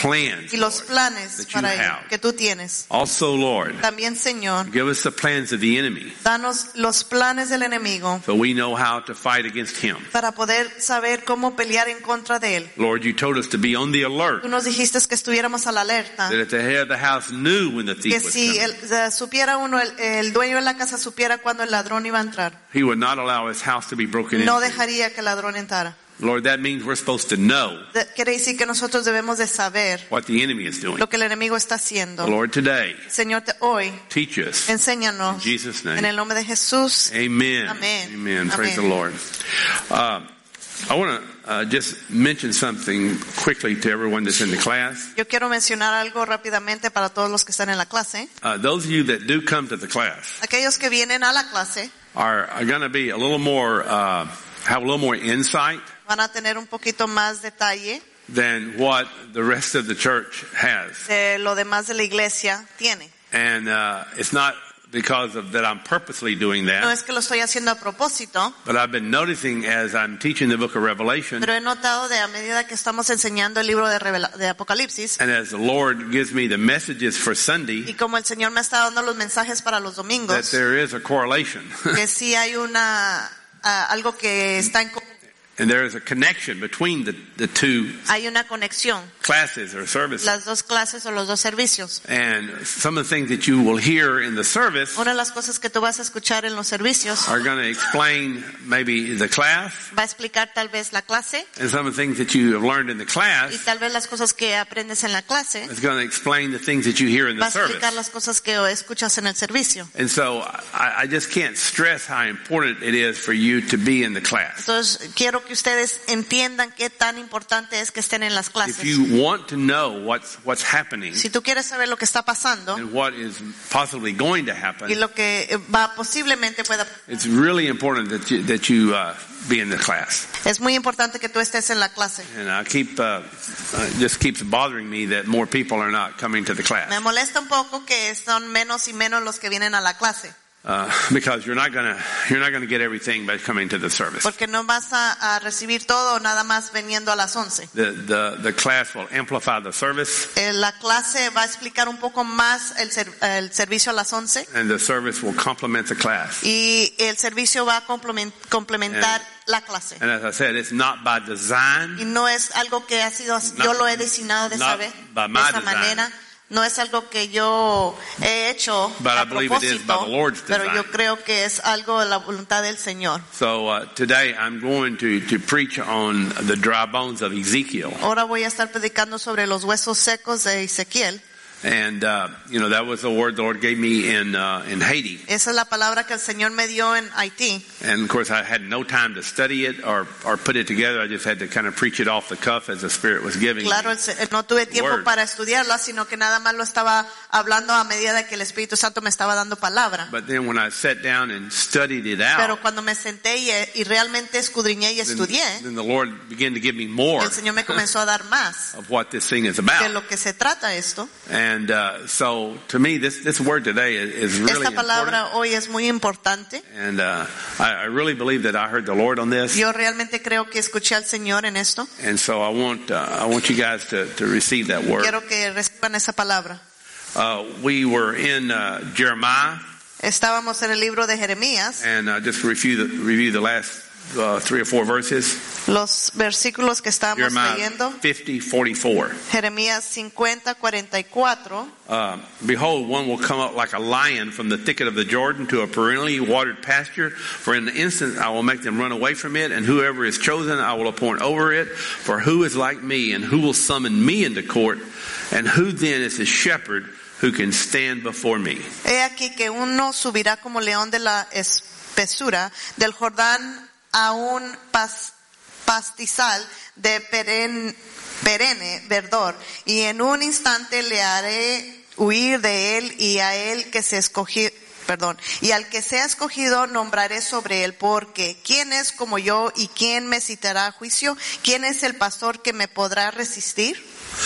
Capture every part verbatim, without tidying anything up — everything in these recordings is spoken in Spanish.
plans, y los Lord, planes that you para él have. que tú tienes. Also, Lord, También, Señor, give us the plans of the enemy danos los planes del enemigo so we know how to fight against him. para poder saber cómo pelear en contra de él. Lord, you told us to be on the alert, Tú nos dijiste que estuviéramos a la alerta, that if the head of the house knew when the que thief was si coming, el, eh, supiera uno, el, el dueño de la casa supiera cuando el ladrón iba a entrar, he would not allow his house to be broken no into. dejaría que el ladrón entrara. Lord, that means we're supposed to know De- Quiere decir que nosotros debemos de saber what the enemy is doing. lo que el enemigo está haciendo. Lord, today, Señor, te- hoy, teach us. enséñanos In Jesus' name. en el nombre de Jesús. Amen. Amen. Amen. Praise Amen. the Lord. Uh, I want to uh, just mention something quickly to everyone that's in the class. Yo quiero mencionar algo rápidamente para todos los que están en la clase. Uh, those of you that do come to the class Aquellos que vienen a la clase are, are going to be a little more, uh, have a little more insight van a tener un poquito más detalle than what the rest of the church has. de lo demás de la iglesia tiene. And uh, it's not because of that I'm purposely doing No that, es que lo estoy haciendo a propósito, but I've been noticing as I'm teaching the book of Revelation, pero he notado de a medida que estamos enseñando el libro de, Revela- de Apocalipsis, and as the Lord gives me the messages for Sunday, y como el Señor me está dando los mensajes para los that domingos, there is a correlation. que sí hay una ah, algo que está en co- And there is a connection between the, the two hay una conexión, classes or services. las dos clases o los dos servicios. And some of the things that you will hear in the service Una de las cosas que tú vas a escuchar en los servicios are going to explain maybe the class, va a explicar tal vez la clase, and some of the things that you have learned in the y class tal vez las cosas que aprendes en la clase is going to explain the things that you hear in va the a service. explicar las cosas que escuchas en el servicio. And so I, I just can't stress how important it is for you to be in the class. Entonces quiero que ustedes entiendan qué tan importante es que estén en las If clases. you want to know what's what's happening Si tú quieres saber lo que está pasando and what is possibly going to y happen, lo que va posiblemente pueda, it's really important that you, that you uh, be in the class. es muy importante que tú estés en la clase. And I keep uh, uh, just keeps bothering me that more people are not coming to the class. Me molesta un poco que son menos y menos los que vienen a la clase, Uh, because you're not gonna you're not gonna get everything by coming to the service. porque no vas a, a recibir todo nada más viniendo a las once. The the the class will amplify the service, Eh, La clase va a explicar un poco más el, ser- el servicio a las once, and the service will complement the class. y el servicio va a complemen- complementar la clase. And as I said, it's not by Y design, no es algo que ha sido, yo lo he designado de, not saber, by de my esa design. manera. No es algo que yo he hecho But I a believe it is by propósito, the Lord's pero yo design. creo que es algo de la voluntad del Señor. So uh, today I'm going to to preach on the dry bones of Ezekiel, Ahora voy a estar predicando sobre los huesos secos de Ezequiel. and uh, you know that was the word the Lord gave me in uh, in Haiti. Esa es la palabra que el Señor me dio en Haití. And of course, I had no time to study it or, or put it together. I just had to kind of preach it off the cuff as the Spirit was giving Claro, me. el se- no tuve tiempo Word. para estudiarlo, sino que nada más lo estaba hablando a medida de que el Espíritu Santo me estaba dando palabra. But then when I sat down and studied it out, Pero cuando me senté y, y realmente escudriñé y then, estudié, then the Lord began to give me more el Señor me comenzó a dar más of what this thing is de about. lo que se trata esto. And uh, so to me, this, this word today is, is really Esta important. palabra hoy es muy importante. And uh, I, I really believe that I heard the Lord on this. Yo realmente creo que escuché al Señor en esto. And so I want uh, I want you guys to, to receive that word. Quiero que reciban esa palabra. Uh, we were in uh, Jeremiah, Estábamos en el libro de Jeremías, and uh, just review the, review the last uh, three or four verses. los versículos que estábamos Jeremiah leyendo. fifty forty-four. Jeremías cincuenta cuarenta y cuatro. Uh, Behold, one will come up like a lion from the thicket of the Jordan to a perennially watered pasture. For in an instant I will make them run away from it, and whoever is chosen I will appoint over it. For who is like me, and who will summon me into court? And who then is the shepherd who can stand before me? He aquí que uno subirá como león de la espesura del Jordán a un pas- pastizal de peren- perenne verdor, y en un instante le haré huir de él, y a él que se escogió, perdón, y al que sea escogido nombraré sobre él, porque ¿quién es como yo y quién me citará a juicio? ¿Quién es el pastor que me podrá resistir?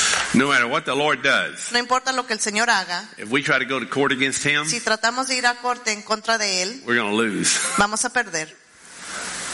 No matter what the Lord does, No importa lo que el Señor haga, if we try to go to court against Him, si tratamos de ir a corte en contra de él, we're going to lose. vamos a perder.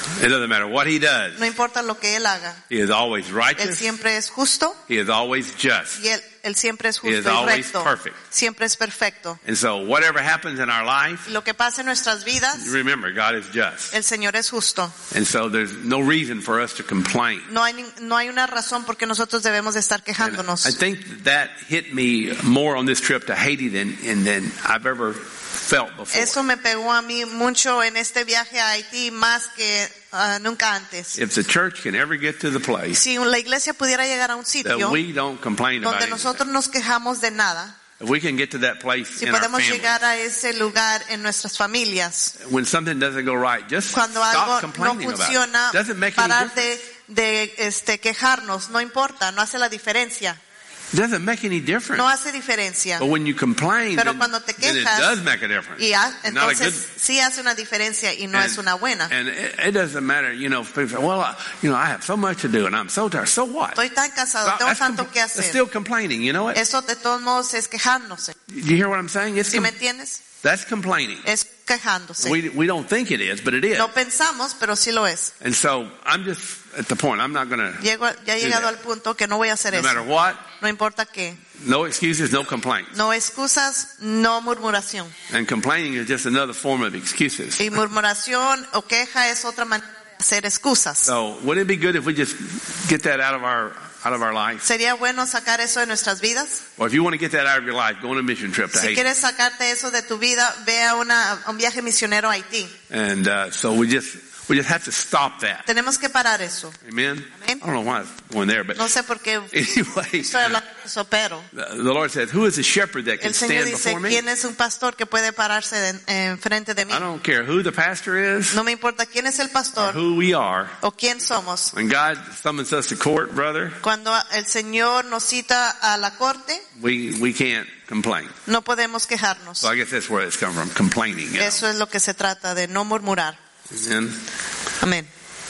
It doesn't matter what he does. No importa lo que él haga. He is always Él righteous. siempre es justo He is always just. y él, él siempre es He is justo y always recto. perfect. Siempre es perfecto. And so whatever happens in our life, Lo que pasa en nuestras vidas, remember, God is just. el Señor es justo. And so there's no reason for us to complain. No hay, ni- no hay una razón por qué nosotros debemos de estar And quejándonos. I think that hit me more on this trip to Haiti than, and than I've ever felt before. Eso me pegó a mí mucho en este viaje a Haití más que uh, nunca antes. If the church can ever get to the place Si la iglesia pudiera llegar a un that sitio we don't complain about donde it, nosotros nos quejamos de nada, if we can get to that place si in our podemos family, llegar a ese lugar en nuestras familias, when something doesn't go right, just cuando stop algo no complaining about funciona, it. Doesn't make any parar difference. de, de este, quejarnos, no importa, no hace la diferencia, Doesn't make any difference. no hace diferencia. But when you complain, Pero then, cuando te then it quejas, does make a difference. Y ha- Not a good. entonces sí hace una diferencia y no And- es una buena. And it, it doesn't matter, you know. People say, well, I, you know, I have so much to do, and I'm so tired. So what? Estoy tan cansado, Well, tengo that's tanto compl- que that's hacer. still complaining. You know what? Eso de todos modos es quejándose. You hear what I'm saying? It's ¿Sí com- me entiendes? that's complaining. Es quejándose. We we don't think it is, but it is. No pensamos, pero sí lo es. And so I'm just at the point. I'm not going to. Llego, ya he Do llegado that. al punto que no voy a hacer No eso. matter what, No importa qué. no excuses, no complaints. No excusas, no murmuración. And complaining is just another form of excuses. Y murmuración o queja es otra manera de hacer excusas. So wouldn't it be good if we just get that out of our out of our life? ¿Sería bueno sacar eso de nuestras vidas? Or if you want to get that out of your life, go on a mission trip to Si Haiti. quieres sacarte eso de tu vida, ve a, una, a un viaje misionero a Haití. And uh, so we just we just have to stop that. Tenemos que parar eso. Amen. Amen. I don't know why I'm going there, but No sé por qué anyway, estoy hablando de eso, pero the the Lord said, "Who is the shepherd that can el Señor stand dice, before me?" ¿quién es un pastor que puede pararse de, en frente de mí? I don't care who the pastor is No me importa quién es el or pastor who we are. o quién somos. When God summons us to court, brother, Cuando el Señor nos cita a la corte, we we can't complain. no podemos quejarnos. So I guess that's where it's come from, complaining. You know? Eso es lo que se trata, de no murmurar. Amen. Amén.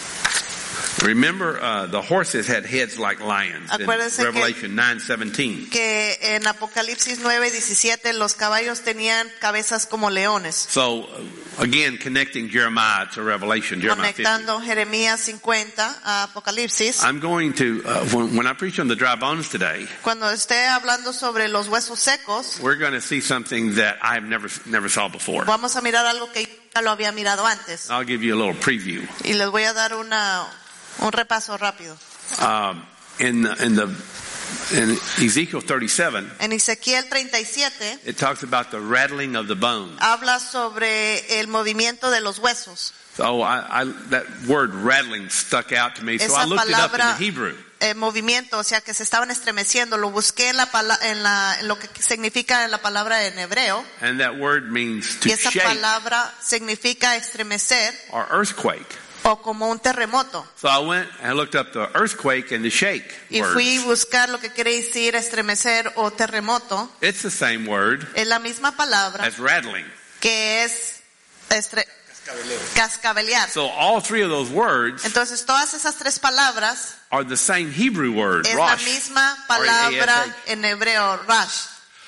Remember, uh, the horses had heads like lions in Acuérdense que- Revelation nine seventeen. Que en Apocalipsis nueve diecisiete los caballos tenían cabezas como leones. So, uh, again, connecting Jeremiah to Revelation, Jeremiah fifty. Conectando Jeremías cincuenta a Apocalipsis. I'm going to, uh, when, when I preach on the dry bones today, Cuando esté hablando sobre los huesos secos, we're going to see something that I've never never saw before. vamos a mirar algo que ya lo había mirado antes. I'll give you a little preview. Y les voy a dar una, un repaso rápido. Um, in in the in Ezekiel thirty-seven, En Ezequiel treinta y siete it talks about the rattling of the bones. habla sobre el movimiento de los huesos. So I, I that word rattling stuck out to me. So Esa I looked it up in palabra- the Hebrew. Eh, movimiento, o sea que se estaban estremeciendo. Lo busqué en la pala- en la en lo que significa en la palabra en hebreo. And that word means to Y esa shake palabra significa estremecer or earthquake. o como un terremoto. So I went and I looked up the earthquake and the shake Y words. fui a buscar lo que quiere decir estremecer o terremoto. It's the same word Es la misma palabra as rattling. que es estre- cascabelear. So all three of those words Entonces todas esas tres palabras are the same Hebrew word, es la rosh. misma R A S H. palabra en hebreo, rash.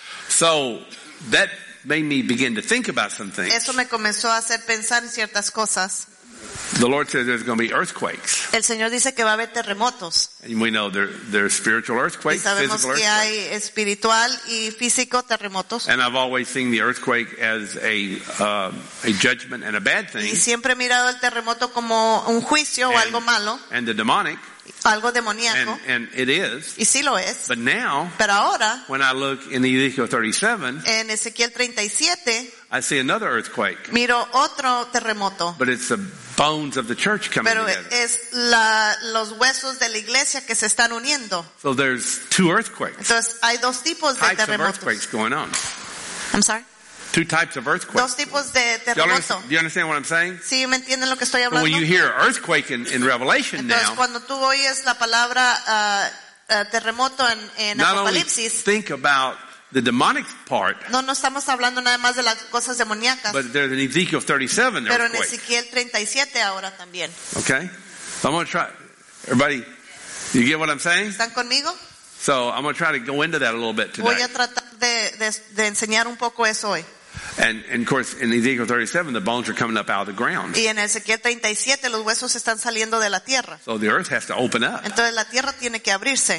So that made me begin to think about some things. Eso me comenzó a hacer pensar en ciertas cosas. The Lord says there's going to be earthquakes. El Señor dice que va a haber terremotos. And we know there, there's spiritual Y earthquakes, sabemos physical que earthquakes. hay espiritual y físico terremotos. And I've always seen the earthquake as a uh, a judgment and a bad thing. Y siempre he mirado el terremoto como un juicio o And- algo malo, And the demonic, algo and, demoníaco. and it is. Y sí lo es. But now, Pero ahora, when I look in Ezekiel thirty-seven, en Ezequiel treinta y siete, I see another earthquake. miro otro terremoto. But it's the bones of the church coming Pero together. es la, los huesos de la iglesia que se están uniendo. So there's two earthquakes, Entonces hay dos tipos de types of terremotos. earthquakes going on. I'm sorry. Two types of earthquakes. Dos tipos de Do you, terremoto. understand, do you understand what I'm saying? ¿Sí me entienden lo que estoy But hablando? when you hear earthquake in, in Revelation Entonces now, cuando tú oyes la palabra ah, ah, terremoto en, en not only Apocalipsis, think about the demonic part, no, no estamos hablando nada más de las cosas demoníacas, but there's an Ezekiel thirty-seven pero en earthquake. Ezequiel treinta y siete ahora también. Okay? So I'm going to try. Everybody, you get what I'm saying? ¿Están conmigo? So I'm going to try to go into that a little bit Voy today. a tratar de, de, de enseñar un poco eso hoy. And, and of course, in Ezekiel thirty-seven, the bones are coming up out of the ground. Y en Ezequiel treinta y siete los huesos están saliendo de la tierra. So the earth has to open up. Entonces la tierra tiene que abrirse.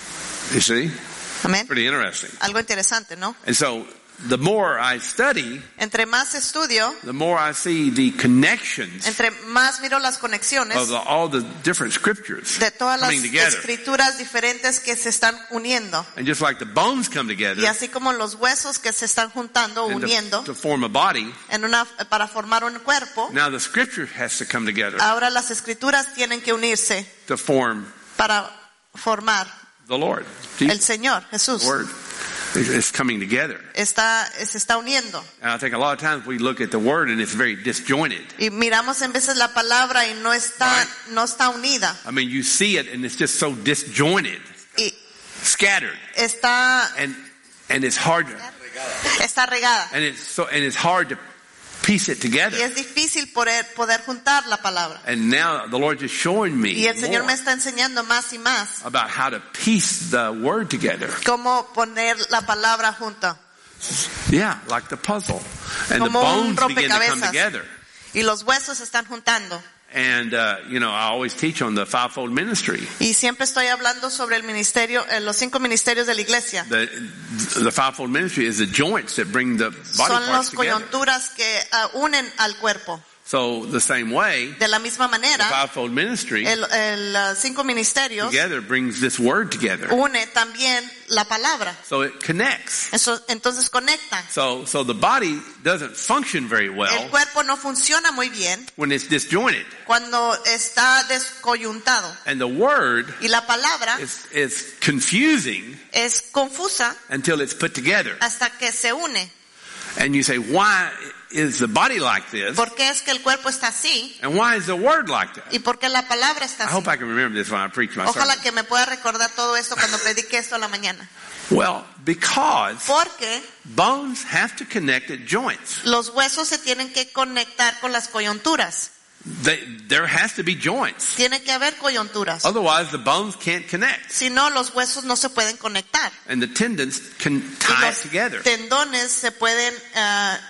You see? Amén. Pretty interesting. Algo interesante, ¿no? And so the more I study, Entre más estudio, the more I see the connections entre más miro las conexiones of the, all the different scriptures de todas las coming together. escrituras diferentes que se están uniendo. And just like the bones come together Y así como los huesos que se están juntando, and uniendo to, to form a body, en una, para formar un cuerpo, now the scripture has to come together ahora las escrituras tienen que unirse to form para formar the Lord. el Señor, Jesús. The word is coming together. Está, se está uniendo. And I think a lot of times we look at the word and it's very disjointed. Y miramos en veces la palabra y no está, Right. no está unida. I mean, you see it and it's just so disjointed, Y scattered, está, and and it's hard to, está regada. and it's so and it's hard to piece it Y together. es difícil poder, poder juntar la palabra. And now the Lord is showing me Y el Señor me more está enseñando más y más about how to piece the word together. cómo poner la palabra junta. Yeah, like the puzzle. And the Como un bones begin to come rompecabezas. together. Y los huesos se están juntando. And, uh, you know, I always teach on the fivefold ministry. Y siempre estoy hablando sobre el ministerio, eh, los cinco ministerios de la iglesia. The, the fivefold ministry is the joints that bring the body Son parts las together. coyunturas que uh, unen al cuerpo. So the same way, De la misma the manera, fivefold ministry el, el uh, cinco ministerios together brings this word together. une también la palabra. So it connects. Eso, entonces conecta. So, so the body doesn't function very El well cuerpo no funciona muy bien when it's disjointed. cuando está descoyuntado. And the word Y la palabra is, is confusing es confusa until it's put together. hasta que se une. And you say, why is the body like this? ¿Por qué es que el cuerpo está así? And why is the word like that? ¿Y por qué la palabra está I así? hope I can remember this when I preach my Ojalá sermon. que me pueda recordar todo esto cuando predique esto a la mañana. Well, because Porque bones have to connect at joints. los huesos se tienen que conectar con las coyunturas. They, there has to be joints. Tiene que haber coyunturas. Otherwise, the bones can't connect. Si no, los huesos no se pueden conectar. And the tendons can Y tie it los together. tendones se pueden uh,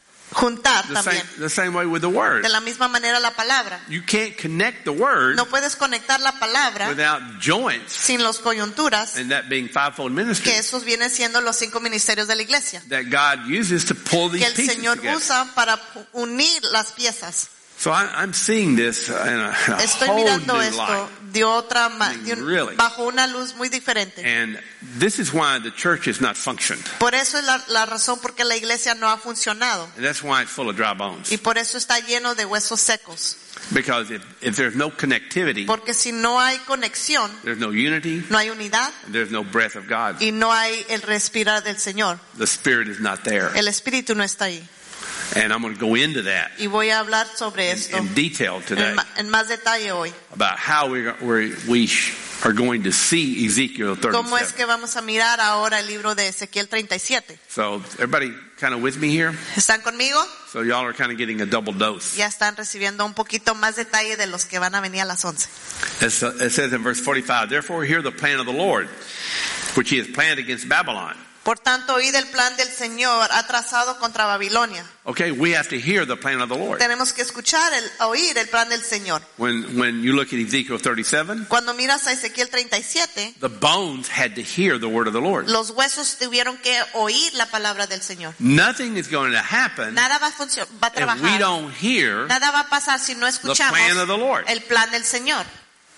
juntar The same, también. the same way with the word. De la misma manera la palabra. You can't connect the word No puedes conectar la palabra without joints, sin los coyunturas, and that being fivefold ministry que esos vienen siendo los cinco ministerios de la iglesia. that God uses to pull Que these el pieces Señor together. usa para unir las piezas. So I, I'm seeing this in a, in a Estoy whole mirando new esto light. de otra ma- I mean, de un- really. bajo una luz muy diferente. And this is why the church has not functioned. Por eso es la, la razón por qué la iglesia no ha funcionado. And that's why it's full of dry bones. Y por eso está lleno de huesos secos. Because if, if there's no connectivity, Porque si no hay conexión, there's no unity, no hay unidad and there's no breath of God. y no hay el respirar del Señor. The Spirit is not there. El Espíritu no está ahí. And I'm going to go into that Y voy a hablar sobre esto in detail today en, ma- en más detalle hoy. about how we we we sh- are going to see Ezekiel ¿Cómo es thirty-seven. que vamos a mirar ahora el libro de Ezequiel treinta y siete? So everybody kind of with me here? ¿Están conmigo? So y'all are kind of getting a double dose. Ya están recibiendo un poquito más detalle de los que van a venir a las once. It's, uh, it says in verse forty-five, therefore hear the plan of the Lord, which he has planned against Babylon. Por tanto, oíd el plan del Señor ha trazado contra Babilonia. Okay, we have to hear the plan of the Lord. Tenemos que escuchar, el, oír el plan del Señor. When when you look at Ezekiel thirty-seven, Cuando miras a Ezequiel treinta y siete, the bones had to hear the word of the Lord. los huesos tuvieron que oír la palabra del Señor. Nothing is going to happen Nada va a, funcio- va a if we trabajar, don't hear nada va a pasar si no the plan of escuchamos the Lord. el plan del Señor.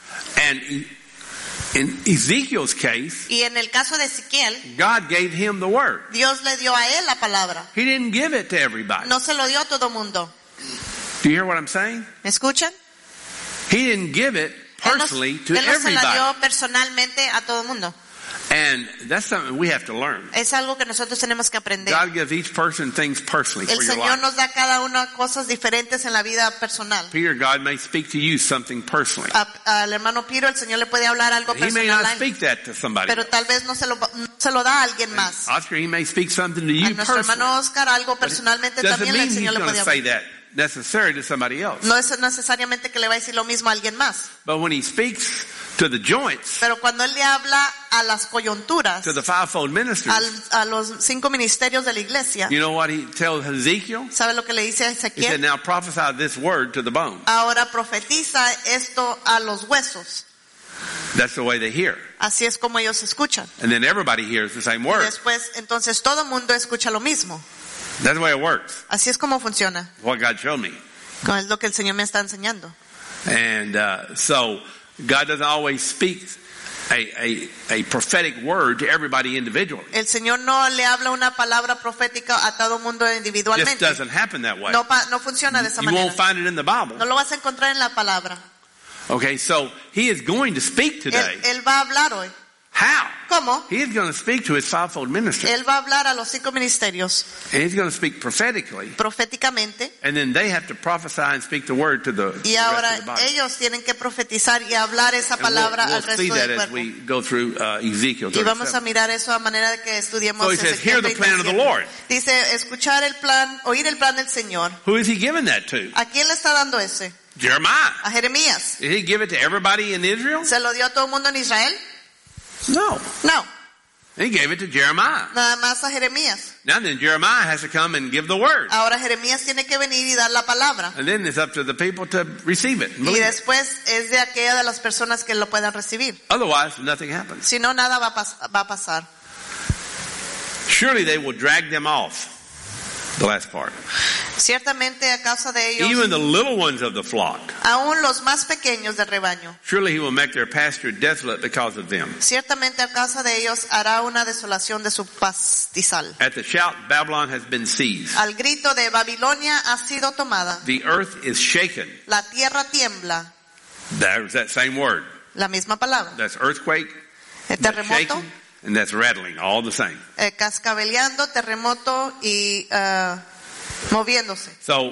And e- in Ezekiel's case, Y en el caso de Ezequiel, God gave him the word. Dios le dio a él la palabra. He didn't give it to everybody. No se lo dio a todo mundo. Do you hear what I'm saying? ¿Me escuchan? He didn't give it Él no, personally to él no se la everybody. dio personalmente a todo mundo. And that's something we have to learn. Es algo que nosotros tenemos que aprender. God gives each person things personally El for your Señor life. nos da a cada uno cosas diferentes en la vida personal. Peter, God may speak to you something personally. A- al hermano Piro el Señor le puede hablar algo He may personal, not a él, speak that to somebody. pero tal vez no se, lo, no se lo da a alguien más. Oscar, he may speak something to A you nuestro personally. hermano Oscar algo But it personalmente doesn't también mean el he's Señor le going puede to say hablar. that necessarily to somebody else. No es necesariamente que le va a decir lo mismo a alguien más. But when he speaks to the joints, Pero cuando él le habla a las coyunturas, to the fivefold ministries, al, a los cinco ministerios de la iglesia, you know what he tells Ezekiel? ¿sabe lo que le dice a He said, Ezequiel? now prophesy this word to the bones. Ahora profetiza esto a los huesos. That's the way they hear. Así es como ellos escuchan. And then everybody hears the same Y word. después, entonces todo el mundo escucha lo mismo. That's the way it works. Así es como funciona. What God showed me. Es lo que el Señor me está enseñando. And uh, so God doesn't always speak a, a, a prophetic word to everybody individually. El Señor no le habla una palabra profética a todo mundo It just individualmente. doesn't happen that way. No, pa- no funciona de esa You won't manera. find it in the Bible. No lo vas a encontrar en la palabra. Okay, so he is going to speak today. Él, él va a hablar hoy. How? ¿Cómo? He is going to speak to his fivefold ministry. Él va a hablar a los cinco ministerios And he's going to speak prophetically. proféticamente. And then they have to prophesy and speak the word to the, Y the ahora rest of the body. ellos tienen que profetizar y hablar esa And we'll, palabra we'll al see resto that del as cuerpo. we go through uh, Ezekiel Y vamos a thirty-seven. mirar eso a manera de que estudiemos So he says, Ezequiel hear the plan of the treinta y siete. Lord. Dice, escuchar el plan, oír el plan del Señor. Who is he giving that to? ¿A quién le está dando ese? Jeremiah. A Jeremías. Did he give it to everybody in Israel? ¿Se lo dio a todo el mundo en Israel? No. No, He gave it to Jeremiah. nada más a Jeremías. Now then Jeremiah has to come and give the word. Ahora Jeremías tiene que venir y dar la palabra. And then it's up to the people to receive it. and Y believe it. después es de aquella de las personas que lo puedan recibir. Otherwise, nothing happens. Si no, nada va a, pas- va a pasar. Surely they will drag them off. The last part. Ciertamente a causa de ellos, Even the little ones of the flock. aún los más pequeños del rebaño, Surely he will make their pasture desolate because of them. ciertamente a causa de ellos hará una desolación de su pastizal. At the shout, Babylon has been seized. Al grito de Babilonia ha sido tomada. The earth is shaken. La tierra tiembla. There's that same word. La misma palabra. That's earthquake, El that's terremoto, shaking, and that's rattling. All the same. eh, cascabeleando, terremoto y ah, moviéndose. So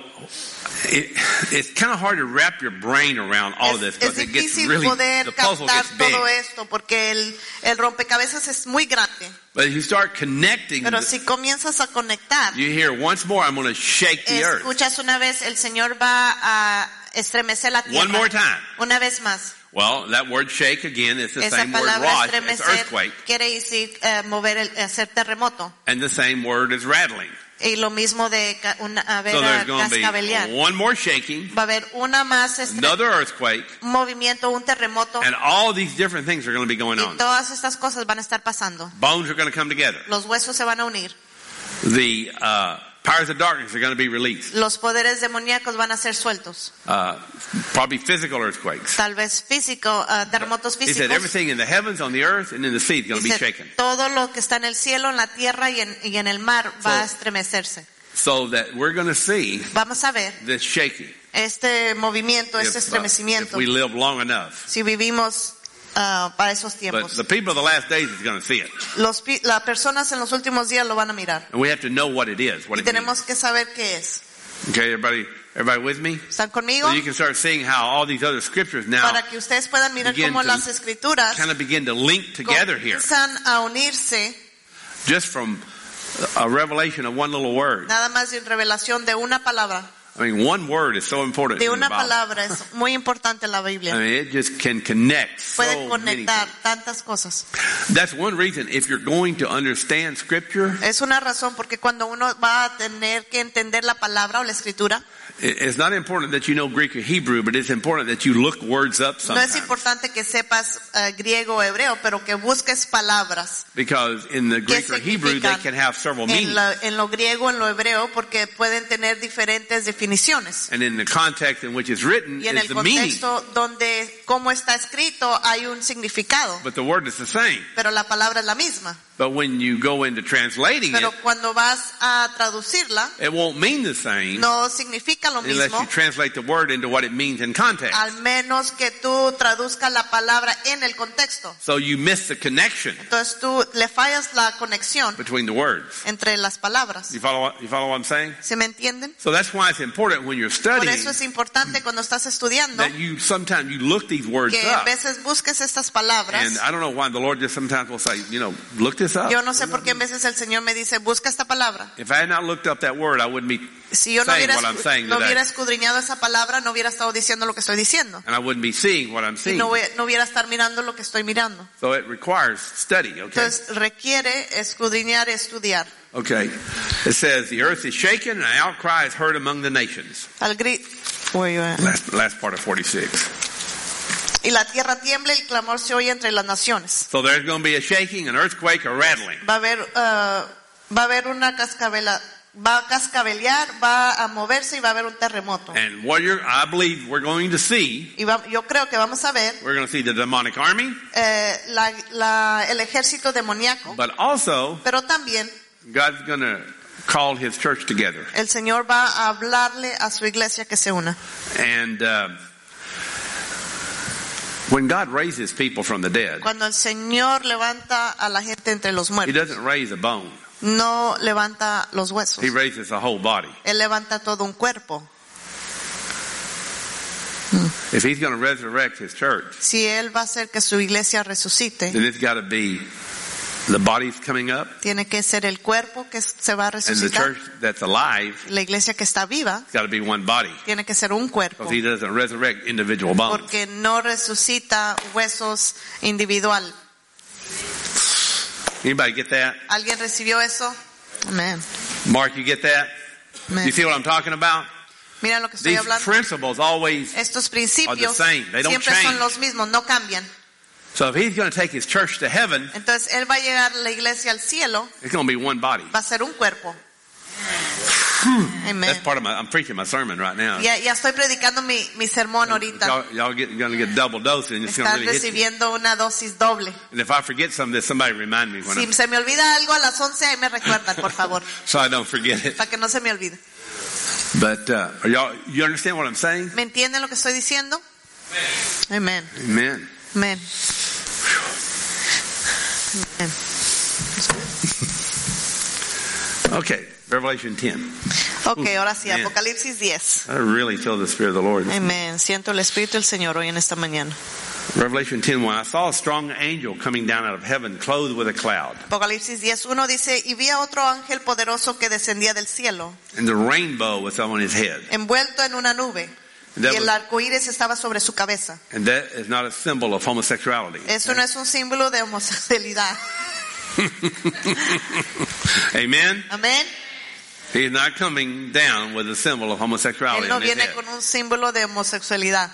it, it's kind of hard to wrap your brain around all of this Es, because es it gets difícil really, poder the puzzle captar gets big. todo esto porque el, el rompecabezas es muy grande. But if you start connecting, Pero the- si comienzas a conectar, you hear once more, I'm going to shake the earth. escuchas una vez, el Señor va a estremecer la tierra. One more time. Una vez más. Well, that word shake again is the Esa same word palabra rosh, it's estremecer earthquake, quiere decir eh, mover, el, hacer terremoto. and the same word is rattling. Y lo mismo de ca- una, a ver, So a there's going to cascabelear. be one more shaking, Va a haber una más, estre- another earthquake, un movimiento, un terremoto. and all these different things are going to be going Y on. todas estas cosas van a estar pasando. Bones are going to come together. Los huesos se van a unir. The uh, powers of darkness are going to be released. Los poderes demoníacos van a ser sueltos. Uh, probably physical earthquakes. Tal vez físico, ah, terremotos He said físicos. everything in the heavens, on the earth, and in the sea is going to be Dice, shaken. todo lo que está en el cielo, en la tierra y en, y en el mar va a So- estremecerse. So that we're going to see Vamos a ver this shaking este movimiento, if, este uh, if estremecimiento, we live long enough. si vivimos ah, para esos But tiempos. the people of the last days is going to see it. Los, pi- las personas en los últimos días lo van a mirar. And we have to know what it is, what Y it means. tenemos que saber qué es. Okay, everybody, everybody with me? ¿Están conmigo? So you can start seeing how all these other scriptures now Para que ustedes puedan mirar begin cómo to las escrituras kind of begin to link together here. comienzan a unirse Just from a revelation of one little word. nada más de revelación de una palabra. I mean, one word is so important De in the una Bible. palabra es muy importante en la I Biblia. mean, it just can connect so Puede many conectar things. tantas cosas. That's one reason, if you're going to understand Scripture, Es una razón porque cuando uno va a tener que entender la palabra o la escritura, it- it's not important that you know Greek or Hebrew, but it's important that you look words up no es sometimes. importante que sepas eh, griego o hebreo, pero que busques palabras Because in the Greek or Hebrew, they significan can have several en, meanings. la- en lo griego, en lo hebreo, porque pueden tener diferentes definiciones. And in the context in which it's written Y en is el the meaning. contexto donde cómo está escrito hay un significado, But the word is the same. pero la palabra es la misma. But when you go into translating Pero it, cuando vas a traducirla, it won't mean the same no significa lo unless mismo, you translate the word into what it means in context. al menos que tú traduzcas la palabra en el contexto. So you miss the connection Entonces tú le fallas la conexión between the words. entre las palabras. You follow what, you follow what I'm saying? ¿Se me entienden? So that's why it's important when you're Por studying eso es importante cuando estás estudiando that you sometimes you look these words que a up. veces busques estas And palabras. I don't know why the Lord just sometimes will say, you know, look this this up. Yo no sé por qué en veces el Señor me dice, busca esta palabra. If I had not looked up that word, I wouldn't be Si yo no saying hubiera, what I'm saying no today. hubiera escudriñado esa palabra, no hubiera estado diciendo lo que estoy diciendo. And I wouldn't be seeing what I'm Y seeing. no, voy- no hubiera estar mirando lo que estoy mirando. So it requires study, okay? Entonces requiere escudriñar, estudiar. Okay. It says, the earth is shaken and an outcry is heard among the nations. Al gri- Where you at? Last, last part of forty-six. Y la tierra tiembla y el clamor se oye entre las naciones. So there's going to be a shaking, an earthquake, a rattling. Va a haber, uh, va a haber una cascabela, va a cascabelear, va a moverse y va a haber un terremoto. And what you're, I believe we're going to see, Y va- yo creo que vamos a ver we're going to see the demonic army, eh, la, la, el ejército demoníaco, but also pero también God's going to call his church together. el Señor va a hablarle a su iglesia que se una. And uh, when God raises people from the dead, Cuando el Señor levanta a la gente entre los he muertos, doesn't raise a bone. no levanta los huesos. He raises the whole body. Él levanta todo un cuerpo. If he's going to resurrect his church, Si Él va a hacer que su iglesia resucite, then it's got to be the body's coming up tiene que ser el cuerpo que se va a and the resucitar. church that's alive, La iglesia que está viva it's got to be one body. tiene que ser un cuerpo, Because he doesn't resurrect individual bones. porque no resucita huesos individual. Anybody get that? ¿Alguien recibió eso? Amén. Mark, you get that? Amén. You see what I'm talking about? Mira lo que estoy These hablando. principles always, Estos are the principios same. They don't siempre son change. los mismos, no cambian. so if he's going to take his church to heaven, Entonces Él va a llegar a la iglesia al cielo, it's going to be one body. va a ser un cuerpo. Amén. That's part of my, I'm preaching my sermon right now. Ya, ya estoy predicando mi, mi sermón ahorita. Y'all, y'all get, going to get double dose and it's going to Están really hit you. recibiendo una dosis doble. And if I forget some of this, somebody remind me when Si I'm, se me olvida algo a las once, ahí me recuerdan, por favor, so I don't forget it. para que no se me olvide. But uh, are y'all, you understand what I'm saying? ¿Me entienden lo que estoy diciendo? Amén. Amen. Amén. Amén. Okay, Revelation ten. Ok, ahora sí, Amén. Apocalipsis diez. I really feel the Spirit of the Lord. Amén. Siento el Espíritu del Señor hoy en esta mañana. Revelation ten one. I saw a strong angel coming down out of heaven, clothed with a cloud, Apocalipsis diez uno dice, y vi a otro ángel poderoso que descendía del cielo, and the rainbow was on his head. envuelto en una nube, And y that, el was, arco iris estaba sobre su cabeza. and that is not a symbol of homosexuality. Eso no es un símbolo de homosexualidad. Amen. Amén. He's not coming down with a symbol of homosexuality Él no on his viene head. con un símbolo de homosexualidad.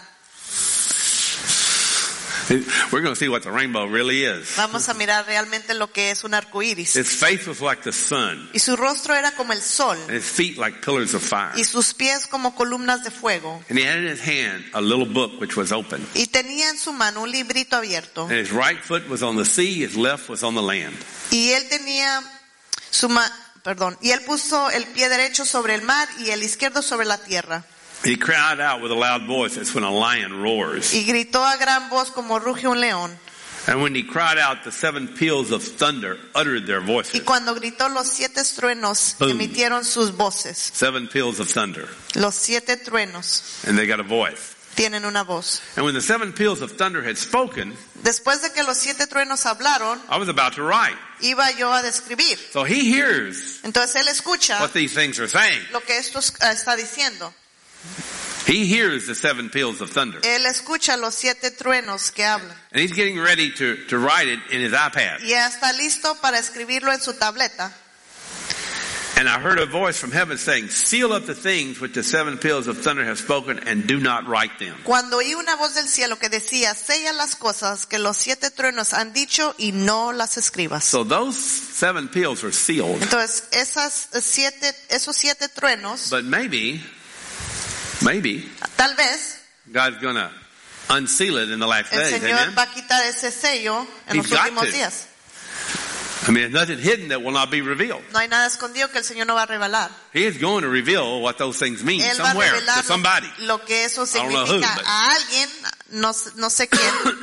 We're going to see what the rainbow really is. Vamos a mirar realmente lo que es un arco iris. His face was like the sun, Y su rostro era como el sol, and his feet like pillars of fire. y sus pies como columnas de fuego. And he had in his hand a little book which was open. Y tenía en su mano un librito abierto. And his right foot was on the sea, his left was on the land. Y él tenía su ma perdón, y él puso el pie derecho sobre el mar y el izquierdo sobre la tierra. He cried out with a loud voice. That's when a lion roars. Y gritó a gran voz como ruge un león. And when he cried out, the seven peals of thunder uttered their Y voices. cuando gritó, los siete truenos Boom. emitieron sus voces. Seven peals of thunder. Los siete truenos And they got a voice. tienen una voz. And when the seven peals of thunder had spoken, Después de que los siete truenos hablaron, I was about to write. iba yo a describir. So he hears Entonces él escucha what these things are saying. lo que esto está diciendo. He hears the seven peals of thunder. Él escucha los siete truenos que hablan. And he's getting ready to, to write it in his iPad. Y ya está listo para escribirlo en su tableta. And I heard a voice from heaven saying, seal up the things which the seven peals of thunder have spoken and do not write them. Cuando oí una voz del cielo que decía, sella las cosas que los siete truenos han dicho y no las escribas. So those seven peals are sealed. Entonces, esas siete, esos siete truenos, But maybe, maybe, tal vez, God's going to unseal it in the last el days. Señor Amen? va a quitar ese sello en He's los got últimos to. días. I mean, there's nothing hidden that will not be revealed. No hay nada escondido que el Señor no va a revelar. He is going to reveal what those things mean Él va a somewhere to revelar somebody. lo, lo que eso I don't know significa who, but- a alguien, no, no sé quién.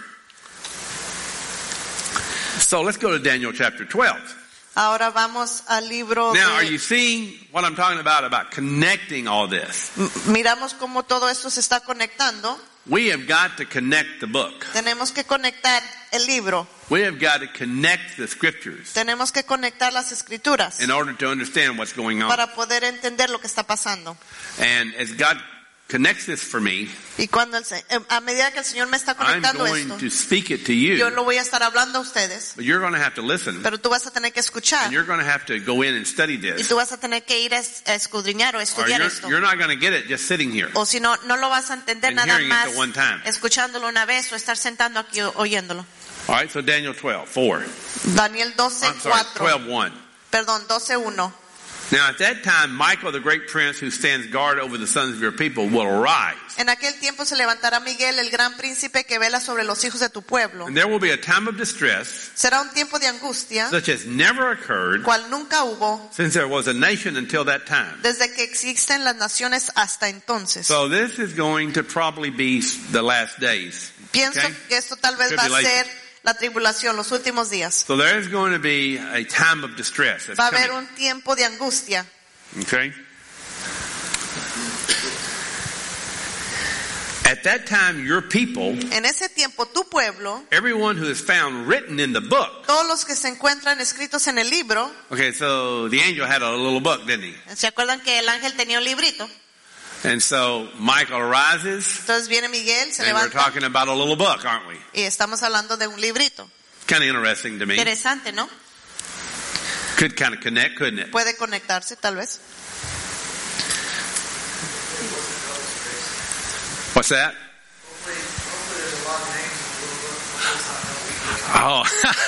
So let's go to Daniel chapter twelve. Ahora vamos al libro Now, are de... you seeing what I'm talking about, about connecting all this? M- Miramos cómo todo esto se está conectando. We have got to connect the book. Tenemos que conectar el libro. We have got to connect the scriptures Tenemos que conectar las escrituras in order to understand what's going on. para poder entender lo que está pasando. And as God connects this for me, Y cuando el, se- eh, a medida que el Señor me está I'm conectando going esto, to speak it to yo you, lo voy a estar hablando a ustedes, but you're going to have to listen, pero tú vas a tener que escuchar and you're going to have to go in and study y this, tú vas a tener que ir a es- a escudriñar o or estudiar you're, esto. you're not going to get it just sitting here. O si no, no lo vas a entender And nada hearing it más at one time. escuchándolo una vez o estar sentando aquí o- oyéndolo. All right, so Daniel twelve, four. Daniel doce, I'm sorry, cuatro. twelve, one. Perdón, doce, uno. Now at that time, Michael, the great prince who stands guard over the sons of your people, will arise. En aquel tiempo se levantará Miguel, el gran príncipe que vela sobre los hijos de tu pueblo. And there will be a time of distress, Será un tiempo de angustia, such as never occurred cual nunca hubo since there was a nation until that time. desde que existen las naciones hasta entonces. So this is going to probably be the last days. Pienso okay? que esto tal vez va a Tribulation. ser la tribulación, los últimos días. So there is going to be a time of distress. That's Va a haber coming. un tiempo de angustia. Okay? At that time, your people, En ese tiempo tu pueblo, everyone who is found written in the book. todos los que se encuentran escritos en el libro, Okay, so the angel had a little book, didn't he? ¿se acuerdan que el ángel tenía un librito? And so Michael arises, Entonces viene Miguel, se and we're levanta talking about a little book, aren't we? y estamos hablando de un librito. Kind of interesting to me. Interesante, ¿no? Could kind of connect, couldn't it? Puede conectarse tal vez. What's that? Oh,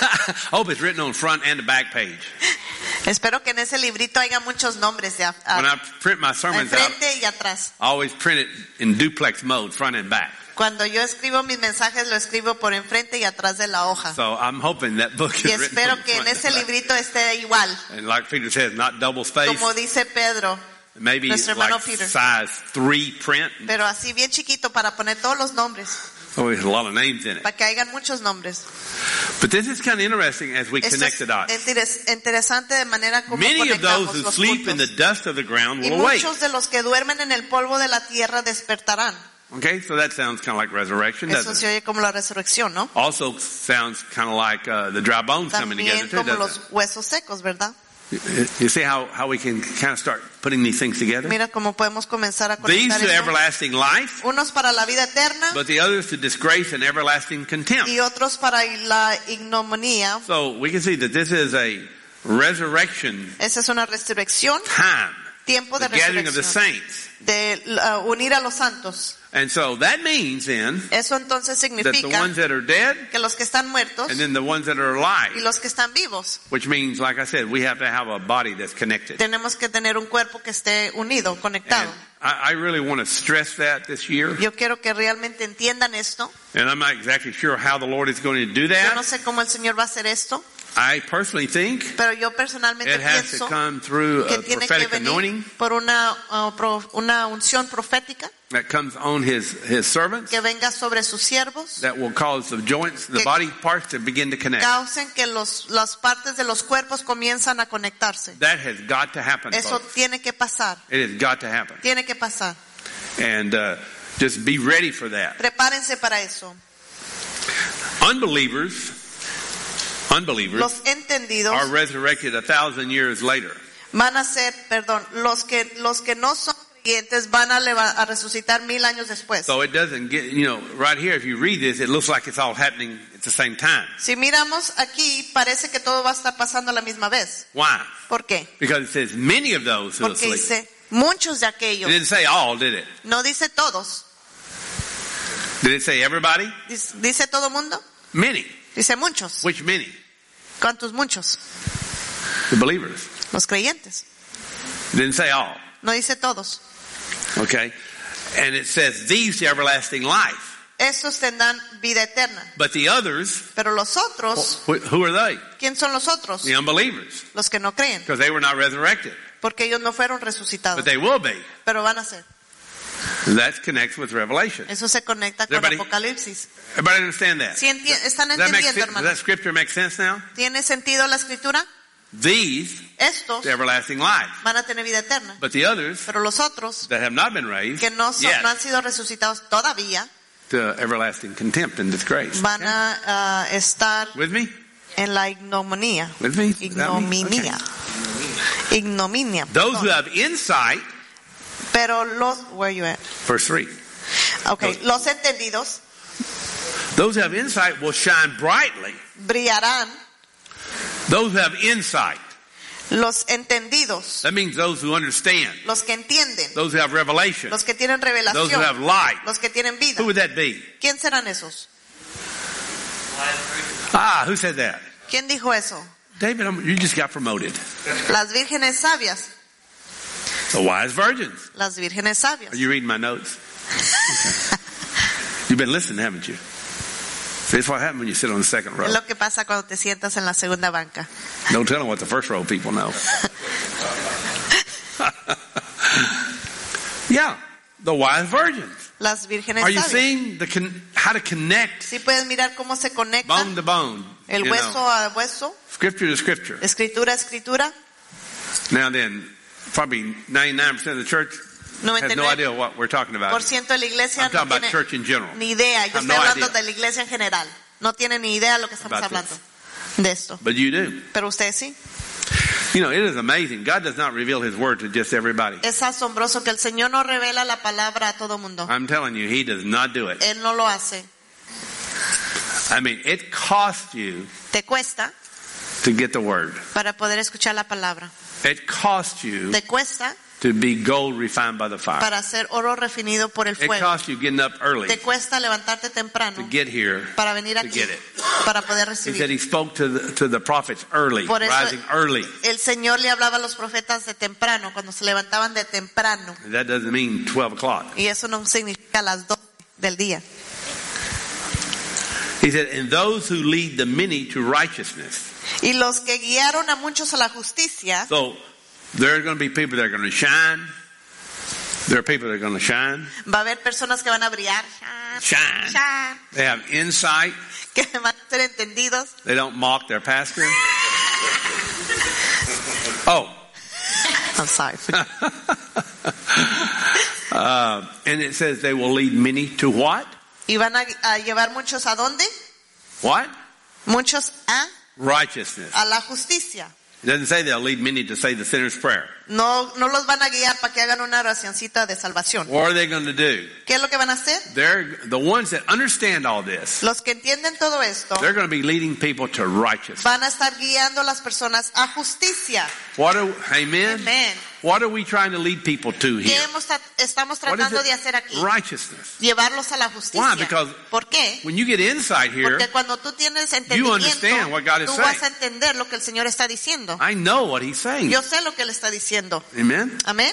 hope it's written on front and the back page. Espero que en ese librito haya muchos nombres de a- a- When I print my sermons out, enfrente y atrás. I always print it in duplex mode, front and back. Cuando yo escribo mis mensajes, lo escribo por enfrente y atrás de la hoja. So I'm hoping that book is Y written espero from que en front ese and back. librito esté igual, And like Peter says, not double spaced, como dice Pedro, maybe nuestro hermano like Peter. size three print. pero así bien chiquito para poner todos los nombres, Oh, there's a lot of names in it. para que hayan muchos nombres. But this is kind of interesting as we Esto connect es the dots. interes- interesante de manera como Many of those conectamos who los sleep in the puntos. dust of the ground Y will awake. muchos de los que duermen en el polvo de la tierra despertarán. Okay, so that sounds kind of like resurrection, Eso doesn't se it? oye como la resurrección, ¿no? Also sounds kind of like uh, the dry bones coming together También too, como doesn't los huesos secos, ¿verdad? it? You see how, how we can kind of start putting these things together? Mira cómo podemos comenzar a These conectar to esto. everlasting life, Unos para la vida eterna but the others to disgrace and everlasting contempt. y otros para la ignominia. So we can see that this is a resurrection Esa es una resurrección, time, tiempo the de gathering of the resurrección, saints. de uh, unir a los santos. And so that means then Eso entonces that the significa ones that are dead que los que están muertos and then the ones that are y alive, los que están vivos, which means, like I said, we have to have a body that's connected. tenemos que tener un cuerpo que esté unido, And conectado. I, I really want to stress that this year. Yo quiero que realmente entiendan esto. And I'm not exactly sure how the Lord is going to do Yo no that. sé cómo el Señor va a hacer esto, I personally think pero yo personalmente it has to pienso come through que a tiene que prophetic venir anointing por una, uh, pro- una unción profética that comes on his, his servants que venga sobre sus siervos, that will cause the joints, the Que- body parts to begin to connect. causen que los, las partes de los cuerpos comienzan a conectarse. That has got to happen, Eso folks. tiene que pasar, It has got to happen. tiene que pasar. And uh, just be ready for that. Prepárense para eso. Unbelievers, unbelievers Los entendidos are resurrected a thousand years later. van a ser, perdón, los que, los que no son creyentes van a, leva- a resucitar mil años después. So it doesn't get, you know, right here, if you read this, it looks like it's all happening at the same time. Si miramos aquí, parece que todo va a estar pasando a la misma vez. Why? ¿Por qué? Because it says many of those who are Porque asleep. dice muchos de It aquellos. didn't say all, did it? No dice todos. Did it say everybody? Dice, ¿dice todo mundo? Many. Dice muchos. Which many? ¿Cuántos muchos? The believers. Los creyentes. It didn't say all. No dice todos. Okay? And it says these to everlasting life. Estos tendrán vida eterna. But the others, Pero los otros, wh- who are they? ¿quién son los otros? The unbelievers. Los que no creen. Because they were not resurrected. Porque ellos no fueron resucitados. But they will be. Pero van a ser. That connects with Revelation. Eso se conecta con Everybody- Apocalipsis. Everybody understand that? ¿Sí enti- ¿Están Does that, make entendiendo, sense? Does hermano? that scripture make sense now? ¿Tiene sentido la escritura? These Estos to everlasting life. van a tener vida eterna. But the others Pero los otros, that have not been raised que no, son, yet, no han sido resucitados todavía, to everlasting contempt and disgrace. van a ah, estar With me? en la ignominia. With me? Is that me? Ignominia. Ignominia. Those who perdón. have insight, Pero los, where you at? verse three. Okay, los entendidos Those who have insight will shine brightly. brillarán. Those who have insight. Los entendidos, That means those who understand. los que entienden, Those who have revelation. los que tienen Those who have revelación, light. los que tienen vida. Who would that be? ¿Quién serán esos? Ah, who said that? ¿Quién dijo eso? David, I'm- you just got promoted. Las vírgenes sabias. The wise virgins. Las vírgenes sabias. Are you reading my notes? Okay. You've been listening, haven't you? See, that's what happens when you sit on the second row. Es lo que pasa cuando te sientas en la segunda banca. Don't tell them what the first row people know. Yeah, the wise virgins. Las vírgenes Are you sabias. seeing the con- how to connect Sí puedes mirar cómo se bone conectan to bone? el you hueso know, a hueso, scripture to scripture. escritura a escritura. Now then, probably ninety-nine percent of the church has no noventa y nueve idea what we're talking por about. ciento de la iglesia I'm no talking about tiene church in general. ni idea. Yo have estoy no hablando idea de la iglesia en general. No tiene ni idea de lo que estamos About hablando de esto. But you do. Pero ustedes sí. You know, it is amazing. God does not reveal His word to just everybody. Es asombroso que el Señor no revela la palabra a todo mundo. I'm telling you, He does not do it. Él no lo hace. I mean, it costs you Te cuesta to get the word. para poder escuchar la palabra. It costs you Te cuesta to be gold refined by the fire. para ser oro refinido por el It fuego. costs you getting up early Te cuesta levantarte to temprano get here. para venir to aquí, get it. para poder He said recibir. He spoke to the, to the prophets early, Por eso- rising early. El Señor le hablaba a los profetas de temprano, cuando se levantaban de temprano. That doesn't mean twelve o'clock. Y eso no significa las doce del día. He said, and those who lead the many to righteousness. Y los que guiaron a muchos a la justicia, So there are going to be people that are going to shine. There are people that are going to shine. va a haber personas que van a brillar, Shine. shine, They have insight. que van a ser entendidos. They don't mock their pastor. Oh. I'm sorry. uh, and it says they will lead many to what? Y van a, a llevar muchos a dónde? What? Muchos a, Righteousness. a la justicia. It doesn't say they'll lead many to say the sinner's prayer. No, no los van a guiar para que hagan una oracioncita de salvación. What are they going to do? ¿Qué es lo que van a hacer? They're the ones that understand all this. Los que entienden todo esto They're going to be leading people to righteousness. van a estar guiando a las personas a justicia. What are, amen? Amén. What are we trying to lead people to ¿Qué here? hemos tra- estamos What is tratando de it? hacer aquí? Righteousness. Llevarlos a la Why? justicia. Because ¿Por qué? when you get insight here, Porque cuando tú tienes you understand entendimiento, what God is tú saying. vas a entender lo que el Señor está diciendo. I know what He's saying. Yo sé lo que Él está diciendo. Amen? Amén.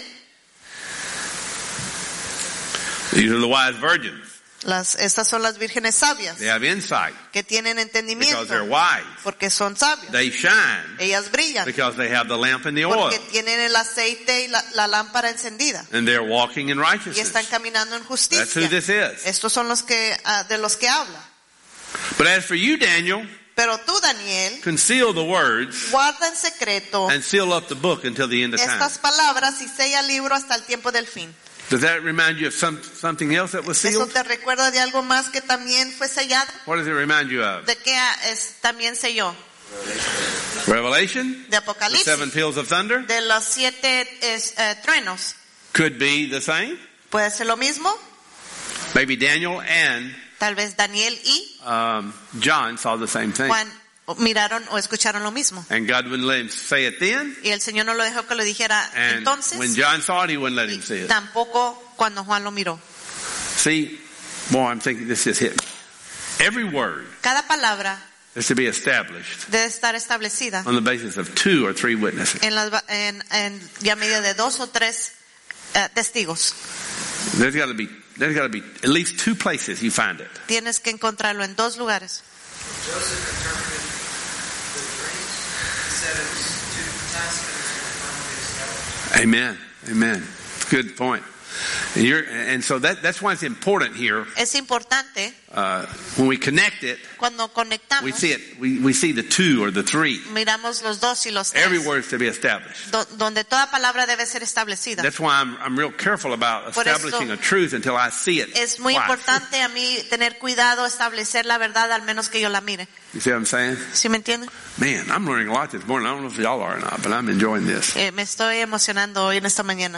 These are the wise virgins. Las, estas son las vírgenes sabias They have insight que tienen because they're entendimiento wise. porque son sabios. They shine Ellas brillan because they have the lamp and the oil. porque tienen el aceite y la, la lámpara encendida And they're walking in y están righteousness. caminando en That's who justicia. this is. Estos son los que ah, de los que habla. But as for you, Daniel, Pero tú, Daniel, conceal the words guarda en secreto and seal up the book until the end of time. estas palabras y sella el libro hasta el tiempo del fin. Does that remind you of some, something else that was ¿Eso sealed? te recuerda de algo más que también fue sellado? What does it remind you of? ¿De qué ah, es, también selló? Revelation? De The Apocalipsis. seven peals of thunder? De los siete es, eh, truenos. Could be the same. ¿Puede ser lo mismo? Maybe Daniel and Tal vez Daniel y um, John saw the same thing. Juan miraron o escucharon lo mismo. And God wouldn't let him say it then. Y el Señor no lo dejó que lo dijera And entonces. when John saw it, he wouldn't let him Y see it. tampoco cuando Juan lo miró. See, boy, I'm thinking this just hit me. Every word Cada palabra is to be established debe estar establecida on the basis of two or three witnesses. en, las, en, en ya medio de dos o tres eh, testigos. There's got to be there's got to be at least two places you find it. Tienes que encontrarlo en dos lugares. Joseph interpreted the dreams, said it was two tasks and confirmed his. Amen. Amen. Good point. And, you're, and so that, that's why it's important here. Es importante Uh, when we connect it, cuando we conectamos, see it. We, we see the two or the three. miramos los dos y los tres, Every word is to be established. do- donde toda palabra debe ser establecida. That's why I'm, I'm real careful about Por eso establishing a truth until I see it. Es muy twice. importante a mí tener cuidado, establecer la verdad, al menos que yo la mire. You see what I'm saying? ¿Sí me entienden? Man, I'm learning a lot this morning. I don't know if y'all are or not, but I'm enjoying this. Eh, me estoy emocionando hoy en esta mañana.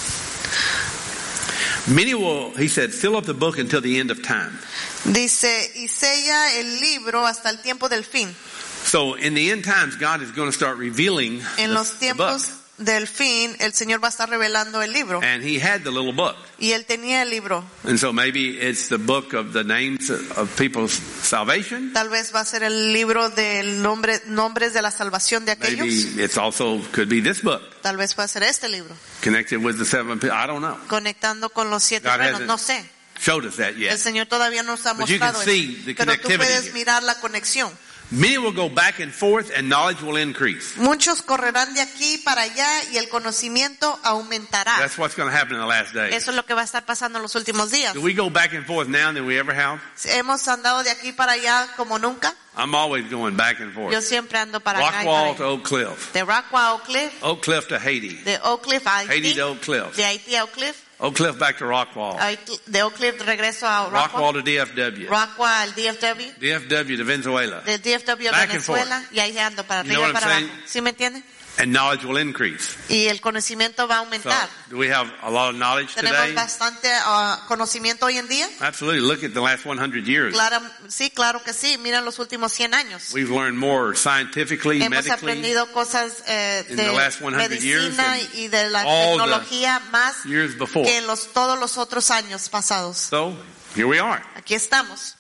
Many will, he said, fill up the book until the end of time. Dice, y sella el libro hasta el tiempo del fin. So in the end times, God is going to start revealing En the, los the book. tiempos del fin, el Señor va a estar revelando el libro. And he had the little book. Y él tenía el libro. And so maybe it's the book of the names of people's salvation. Tal vez va a ser el libro del nombre, nombres de la salvación de Maybe aquellos. it's also could be this book Tal vez pueda ser este libro. connected with the seven. pe- I don't know. Conectando con los siete God reinos. hasn't No sé. Showed us that El yet. Señor todavía no nos ha But you can mostrado see eso. the Pero tú connectivity puedes here. mirar la conexión. Many will go back and forth, and knowledge will increase. Muchos correrán de aquí para allá y el conocimiento aumentará. That's what's going to happen in the last days. Eso es lo que va a estar pasando en los últimos días. Do we go back and forth now than we ever have? Hemos andado de aquí para allá como nunca. I'm always going back and forth. Yo siempre ando para acá y para Rockwall to allá. Oak Cliff. De Rockwall a Oak Cliff, Oak Cliff to Haiti. de Oak Cliff a Haiti Haití, to Oak Cliff. de Haití a Oak Cliff, Oak Cliff back to Rockwall. Haití- de Oak Cliff regreso a Rockwall Rockwall, to D F W. Rockwall al D F W, D F W to Venezuela. de D F W a Back and Venezuela, y ahí ando para You know arriba y what I'm para saying? abajo. ¿Sí me entienden? And knowledge will increase. Y el conocimiento va a So, aumentar. do we have a lot of knowledge Tenemos today? bastante ah, conocimiento hoy en día. Absolutely. Look at the last one hundred years. Clara, sí, claro que sí. Mira los últimos cien años. We've learned more scientifically, Hemos medically, aprendido cosas eh, in the last de one hundred years medicina and y de la all the tecnología más years before. que en los, todos los otros años pasados. So, here we are. Aquí estamos.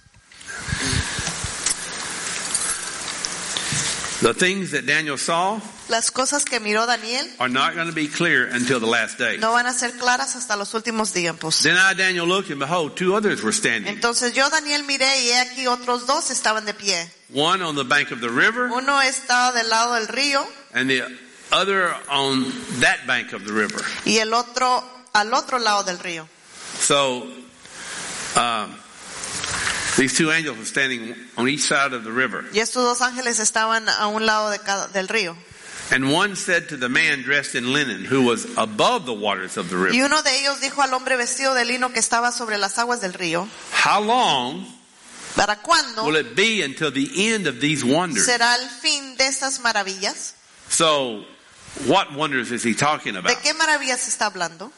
The things that Daniel saw Las cosas que miró Daniel are not going to be clear until the last day. no van a ser claras hasta los últimos tiempos. Then I, Daniel, looked, and behold, two others were standing. Entonces yo, Daniel, miré y he aquí otros dos estaban de pie. One on the bank of the river, Uno estaba del lado del río and the other on that bank of the river. y el otro al otro lado del río. So, um, these two angels were standing on each side of the river. Y estos dos ángeles estaban a un lado de cada, del río. And one said to the man dressed in linen, who was above the waters of the Y river, uno de ellos dijo al hombre vestido de lino que estaba sobre las aguas del río, how long ¿para cuándo will it be until the end of these wonders? será el fin de estas maravillas? So, what wonders is he talking about? ¿De qué maravillas está hablando?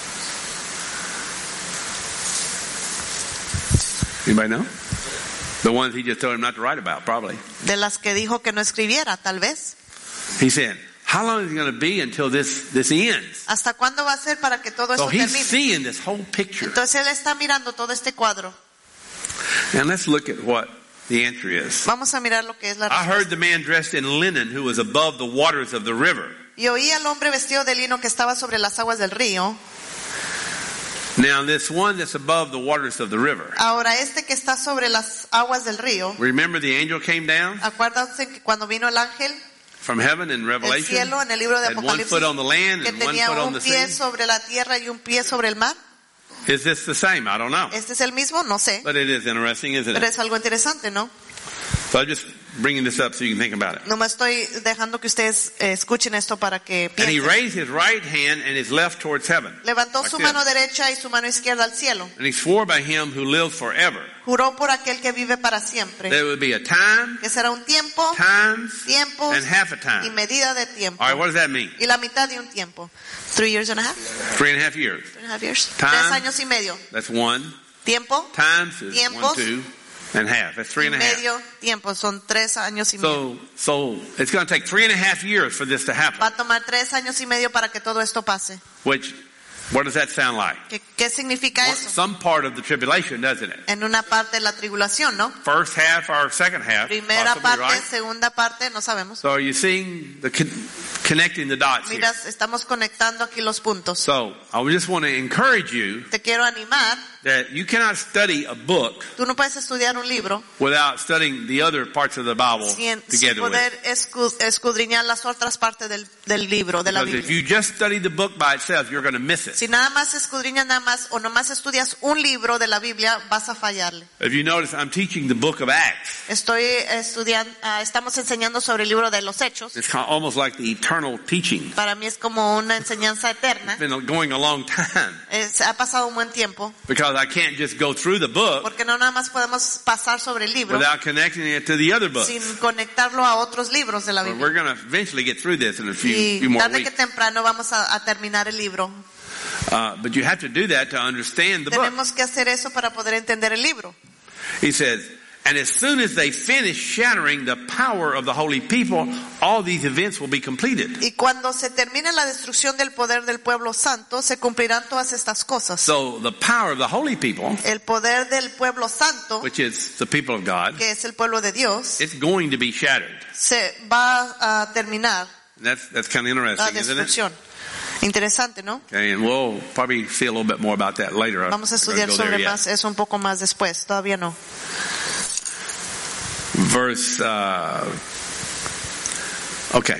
Anybody know? The ones he just told him not to write about, probably. De las que dijo que no escribiera, tal vez. He said, how long is it going to be until this, this ends? ¿Hasta cuándo va a ser para que todo So esto he's termine? seeing this whole picture. Entonces él está mirando todo este cuadro. And let's look at what the answer is. Vamos a mirar lo que es la I respuesta. heard the man dressed in linen who was above the waters of the river. Y oí al hombre vestido de lino que estaba sobre las aguas del río. Now this one that's above the waters of the river. Ahora este que está sobre las aguas del río, Remember the angel came down acuérdense que cuando vino el ángel from heaven in del Revelation, cielo en el libro de had one foot on the land que and one tenía foot on un the pie sea. sobre la tierra y un pie sobre el mar. Is this the same? I don't know. ¿Este es el mismo? No sé. But it is interesting, isn't Pero it? es algo interesante, ¿no? So I'm just bringing this up so you can think about it. No me estoy dejando que ustedes eh, escuchen esto para que And he piensen. raised his right hand and his left towards heaven. Levantó Like su this. mano derecha y su mano izquierda al cielo. And he swore by him who lives forever. Juró por aquel que vive para siempre. There would be a time, Que será un tiempo, times, tiempos and half a y time. medida de tiempo. All right, what does that mean? Y la mitad de un tiempo. Three years and a half? Three and a half years. Three and a half years. Time. Tres años y medio. That's one. Tiempo Times is one, Tiempos. two, and half. That's three y and a half. medio tiempo. Son tres años y medio. So, so it's going to take three and a half years for this to happen. Va a tomar tres años y medio para que todo esto pase. Which, what does that sound like? ¿Qué, qué significa Well, eso? some part of the tribulation, doesn't it? En una parte de la tribulación, ¿no? First half or second half, Primera possibly, parte, right? segunda parte, no sabemos. So are you seeing the con- connecting the dots here. Mira, estamos conectando aquí los puntos. So, I just want to encourage you Te quiero animar. that you cannot study a book Tú no puedes estudiar un libro without studying the other parts of the Bible sin, sin together with poder it. escu- escudriñar las otras partes del, del libro, de la Because if Biblia. you just study the book by itself, you're going to miss it. Si nada más escudriñas nada más o nomás estudias un libro de la Biblia, vas a fallarle. If you notice, I'm teaching the book of Acts. Estoy estudiando, uh, estamos enseñando sobre el libro de los Hechos. It's kind of almost like the eternal teaching. Para mí es como una enseñanza eterna. It's been going a long time Es, ha pasado un buen tiempo. because I can't just go through the book Porque no nada más podemos pasar sobre el libro without connecting it to the other books. sin conectarlo a otros libros de la But Biblia. we're going to eventually get through this in a few, Y few more tarde que weeks. temprano vamos a, a terminar el libro. Uh, but you have to do that to understand the book. Tenemos que hacer eso para poder entender el libro. He says, and as soon as they finish shattering the power of the holy people, all these events will be completed. Y cuando se termine la destrucción del poder del pueblo santo, se cumplirán todas estas cosas. So the power of the holy people, El poder del pueblo santo, which is the people of God, que es el pueblo de Dios, it's going to be shattered. se va a terminar That's, that's kind of la interesting, isn't it? destrucción. Interesante, ¿no? Okay, and we'll probably see a little bit more about that later. Vamos a I'm not gonna estudiar go there sobre yet. más eso un poco más después. Todavía no. Verse, uh, okay.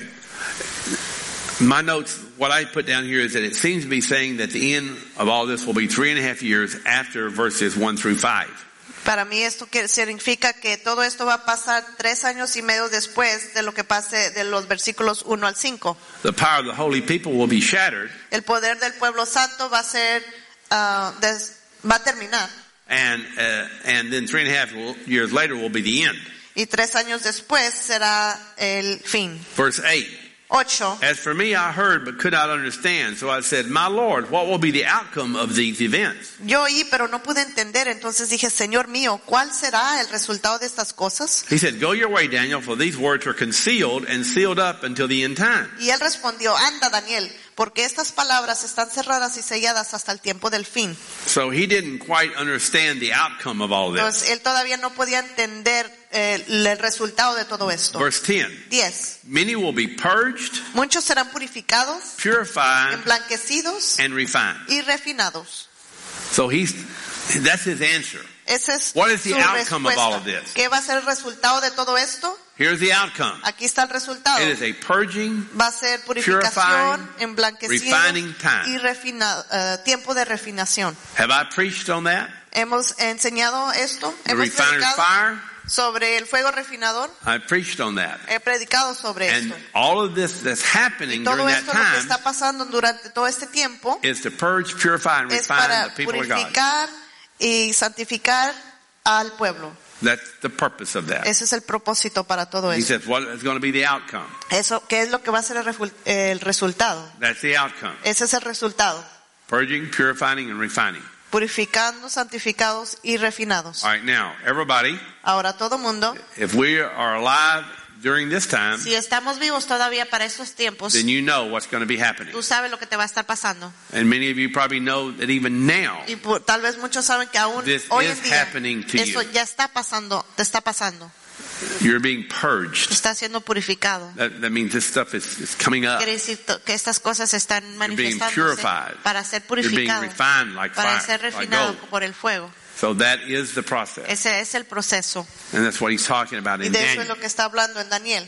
My notes, what I put down here is that it seems to be saying that the end of all this will be three and a half years after verses one through five. Para mí esto que significa que todo esto va a pasar tres años y medio después de lo que pase de los versículos uno al cinco. The power of the holy people will be shattered, El poder del pueblo santo va a ser, ah, des- va a terminar. and uh, and then three and a half years later will be the end. Y tres años después será el fin. Verse eight. Ocho. As for me, I heard but could not understand. So I said, my Lord, what will be the outcome of these events? Yo oí, pero no pude entender. Entonces dije, Señor mío, ¿cuál será el resultado de estas cosas? He said, go your way, Daniel, for these words are concealed and sealed up until the end time. Y él respondió, anda, Daniel, porque estas palabras están cerradas y selladas hasta el tiempo del fin. So he didn't quite understand the outcome of all this. Entonces él todavía no podía entender eh, el resultado de todo esto. Verse ten. Diez. Many will be purged, Muchos serán purificados, purified, emblanquecidos and refined. y refinados. So he's, that's his answer. Ese es What is the su outcome of all respuesta. of this? ¿Qué va a ser el resultado de todo esto? Here's the outcome. Aquí está el resultado. It is a purging, Va a ser purificación, purifying, emblanquecido refining time. y refina, eh, tiempo de refinación. Have I preached on that? Hemos enseñado esto, The hemos refiner's predicado fire? sobre el fuego refinador, I preached on that. he predicado sobre And esto. all of this that's happening during Todo that esto lo que time está pasando durante todo este tiempo is to purge, purify, and es refine para the people of God. purificar y santificar al pueblo. That's the purpose of that. Ese es el propósito para todo He eso. says, what is going to be the outcome? Eso, ¿qué es lo que va a ser el, refu- el resultado? That's the outcome. Ese es el resultado. Purging, purifying, and refining. Purificando, santificados y refinados. All right, now, everybody, Ahora todo mundo, if we are alive during this time, si estamos vivos todavía para estos tiempos, then you know what's going to be happening. tú sabes lo que te va a estar pasando. And many of you probably know that even now, Y por- tal vez muchos saben que aún This hoy is en día happening to eso you. ya está pasando, te está pasando, you're being purged. está siendo purificado. That, that means this stuff is, is coming up. Quiere decir to- que estas cosas están being manifestándose purified. para ser You're being purificado, refined like para fire, ser like refinado gold. por el fuego. So that is the process. Ese es el proceso. And that's what he's talking about Y in de eso es Daniel. lo que está hablando en Daniel.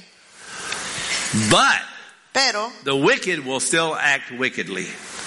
But Pero, the wicked will still act wickedly.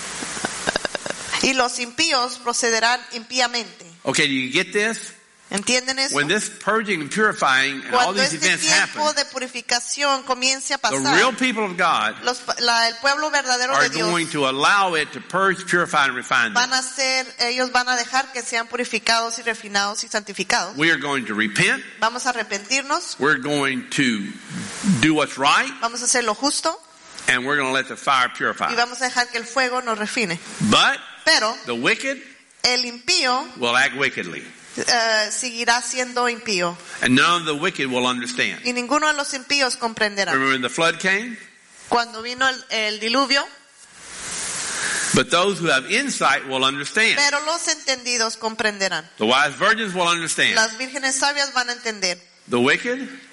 y los impíos procederán impíamente. Okay, do you get this? ¿Entienden eso? When this purging and purifying and all Cuando these este events tiempo happen, de purificación comience a the pasar, real people of God los, la, el pueblo verdadero are de Dios going to allow it to purge, purify, and refine them. van a ser, ellos van a dejar que sean purificados y refinados y santificados. We are going to repent. Vamos a arrepentirnos, We're going to do what's right, vamos a hacer lo justo and we're going to let the fire y purify. vamos a dejar que el fuego nos refine. But Pero the wicked el impío will act wickedly, eh, seguirá siendo impío and none of the wicked will understand. y ninguno de los impíos comprenderá. Remember when the flood came? Cuando vino el, el diluvio, But those who have insight will understand. pero los entendidos comprenderán. The wise virgins will understand. Las vírgenes sabias van a entender. The wicked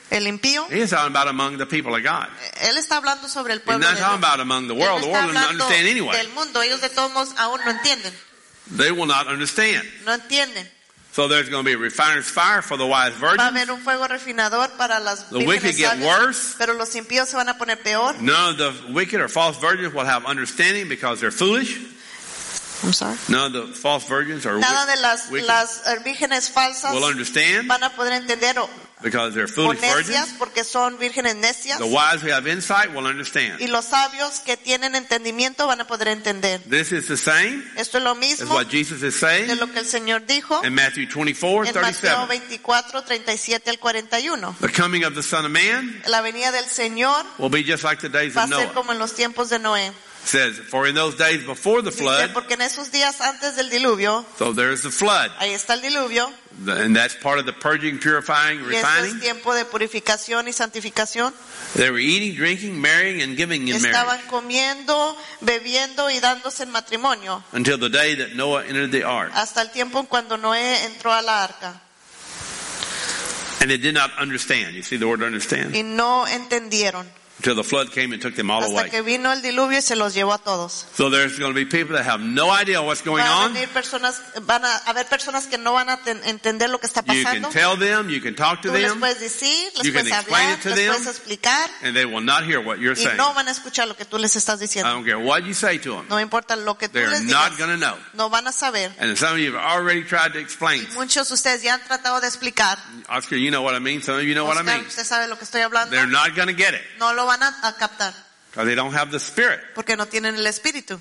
El impío, He's talking about among the people of God. él está hablando sobre el He's pueblo not de talking Dios. about among the Él no world. The está world doesn't hablando understand anyway. del mundo. Ellos de todos modos aún no entienden. They will not understand. No entienden. So there's going to be a refiner's fire for the wise Va a virgins. haber un fuego refinador para las The wicked vírgenes get sabias, worse. pero los impíos se van a poner peor. None of the wicked or false virgins will have understanding because they're foolish. I'm sorry. None of the false virgins or Nada de las, wicked las eh, vírgenes falsas will understand van a poder entender o, because they're o foolish necias virgins. porque son vírgenes necias. The wise who have insight will understand. Y los sabios que tienen entendimiento van a poder entender. This is the same Esto es lo as mismo what Jesus is de saying lo que el Señor dijo in Matthew twenty-four, en Mateo thirty-seven. veinticuatro, treinta y siete al cuarenta y uno. The coming of the Son of Man La venida del Señor will be just like the days va a of ser Noah. como en los tiempos de Noé. It says, for in those days before the Dice, flood, porque en esos días antes del diluvio, so there's the flood. ahí está el diluvio, And that's part of the purging, purifying, y este es refining. tiempo de purificación y santificación. They were eating, drinking, marrying, and giving in Estaban marriage comiendo, bebiendo y dándose en matrimonio, until the day that Noah entered the ark. hasta el tiempo en cuando Noé entró a la arca. And they did not understand. You see the word understand? Y no entendieron, Until the flood came and took them all hasta away. que vino el diluvio y se los llevó a todos. So there's going to be people that have no idea what's going Van a on. venir personas, van a haber personas que no van a ten- entender lo que está You can pasando. tell them, you can talk to Tú les them, puedes decir, les You can puedes explain hablar, it to les them. puedes explicar, and they will not hear what you're y saying. no van a escuchar lo que tú les estás I diciendo. don't care what you say to them. No importa lo que tú They're les not digas, going to know. no van a saber. And some of you have already tried to explain. Muchos de ustedes ya han tratado de explicar. Oscar, you know what I mean. Some of you know what I Oscar, mean. usted sabe lo que estoy hablando. They're not going to get it No lo van a, a captar because they don't have the Spirit. porque no tienen el espíritu.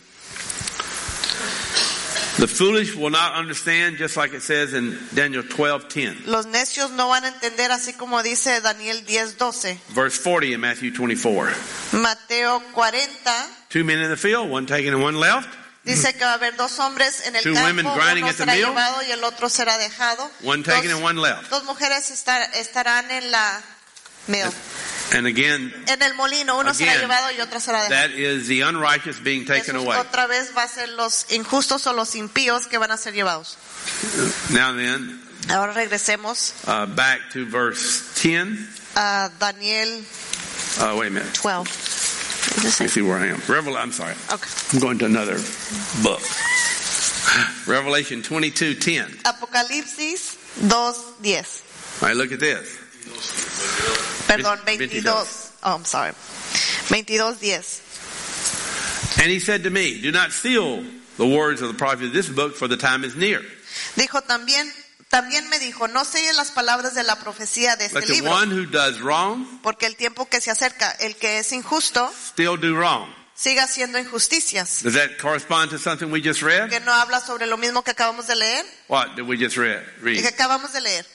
The foolish will not understand, just like it says in Daniel twelve ten. Los necios no van a entender, así como dice Daniel diez doce. Verse forty in Matthew twenty-four. Mateo cuarenta Two men in the field, one taken and one left. dice que va a haber dos hombres en el Two women campo, grinding uno at the será mill. llevado y el otro será dejado. One taken Dos, and one left. dos mujeres estar- estarán en la mill, And again, en el molino, uno será Again, llevado y otro será dejado. that is the unrighteous being taken Eso away. otra vez va a ser los injustos o los impíos que van a ser llevados. Now then, Ahora regresemos uh, back to verse ten. a Daniel Uh, wait a minute. twelve. Let me see where I am. Revel. I'm sorry. Okay. I'm going to another book. Revelation twenty-two ten. Apocalipsis dos diez. All right, look at this. Perdón, veintidós. veintidós. Oh, I'm sorry. veintidós diez. And he said to me, do not seal the words of the prophet of this book, for the time is near. Dijo también, también me dijo, no selles las palabras de la profecía de este Let the libro, one who does wrong porque el tiempo que se acerca, el que es injusto, still do wrong. siga haciendo injusticias. Does that correspond to something we just read? Que no habla sobre lo mismo que acabamos de leer, What did we just read? y Read. que acabamos de leer.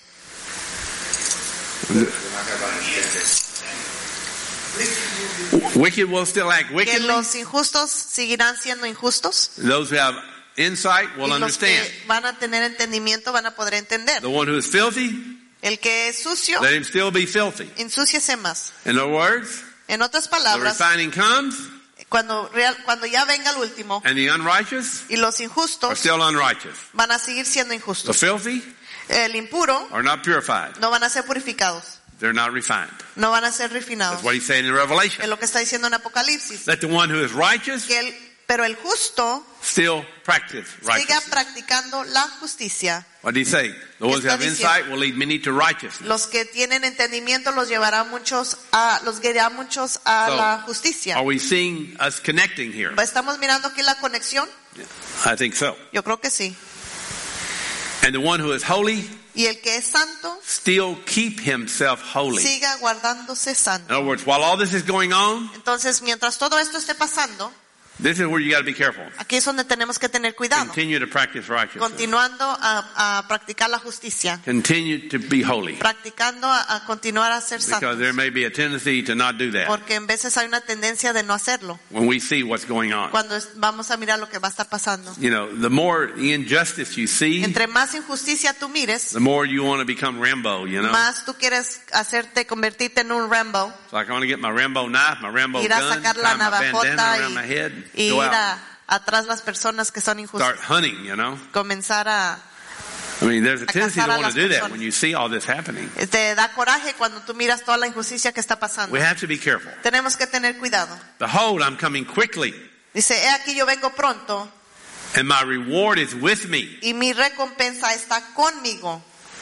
Wicked will still act Que wickedly. los injustos seguirán siendo injustos, Those who have insight will y los que understand. van a tener entendimiento van a poder entender. The one who is filthy, El que es sucio, let him still be filthy. ensúciese más. In other words, En otras the palabras, refining comes, cuando, real- cuando ya venga el último, and the unrighteous y los are injustos still unrighteous. van a seguir siendo The injustos. filthy El impuro are not purified. no van a ser purificados, They're not refined. no van a ser refinados. That's what he's saying in Es Revelation. lo que está diciendo en Apocalipsis. Let the one who is righteous Que el, pero el justo still practice siga righteousness. practicando la justicia. What did he say? The ones who have insight will lead many to righteousness. Los que tienen entendimiento los llevará muchos a, los guiará muchos a So, la justicia. Are we seeing us connecting here? ¿Estamos mirando aquí la conexión? I think so. Yo creo que sí. And the one who is holy Y el que es santo, still keep himself holy. siga guardándose In santo. other words, while all this is going on, Entonces, mientras todo esto esté pasando, this is where you got to be careful. aquí es donde tenemos que tener cuidado. Continue to practice righteousness. Continuando a, a practicar la justicia. Continue to be holy. Practicando a, a continuar a ser Because santos. there may be a tendency to not do that Porque en veces hay una tendencia de no hacerlo. when we see what's going on. Cuando es- vamos a mirar lo que va a estar pasando. You know, the more injustice you see, Entre más injusticia tú mires, the more you want to become Rambo, you know. más tú quieres hacerte, convertirte en un Rambo. It's like I want to get my Rambo knife, my Rambo Ir a gun, sacar la tie my bandana navajota around my head, y, y go ir out, a, atrás las personas que son start injustas. hunting, you know. Comenzar a, I mean, there's a a tendency to casar a want las to do that personas. when you see all this happening. Te da coraje cuando tú miras toda la injusticia que está pasando. We have to be careful. Tenemos que tener cuidado. Behold, I'm coming quickly, Dice, he aquí yo vengo pronto and my reward is with me. y mi recompensa está conmigo.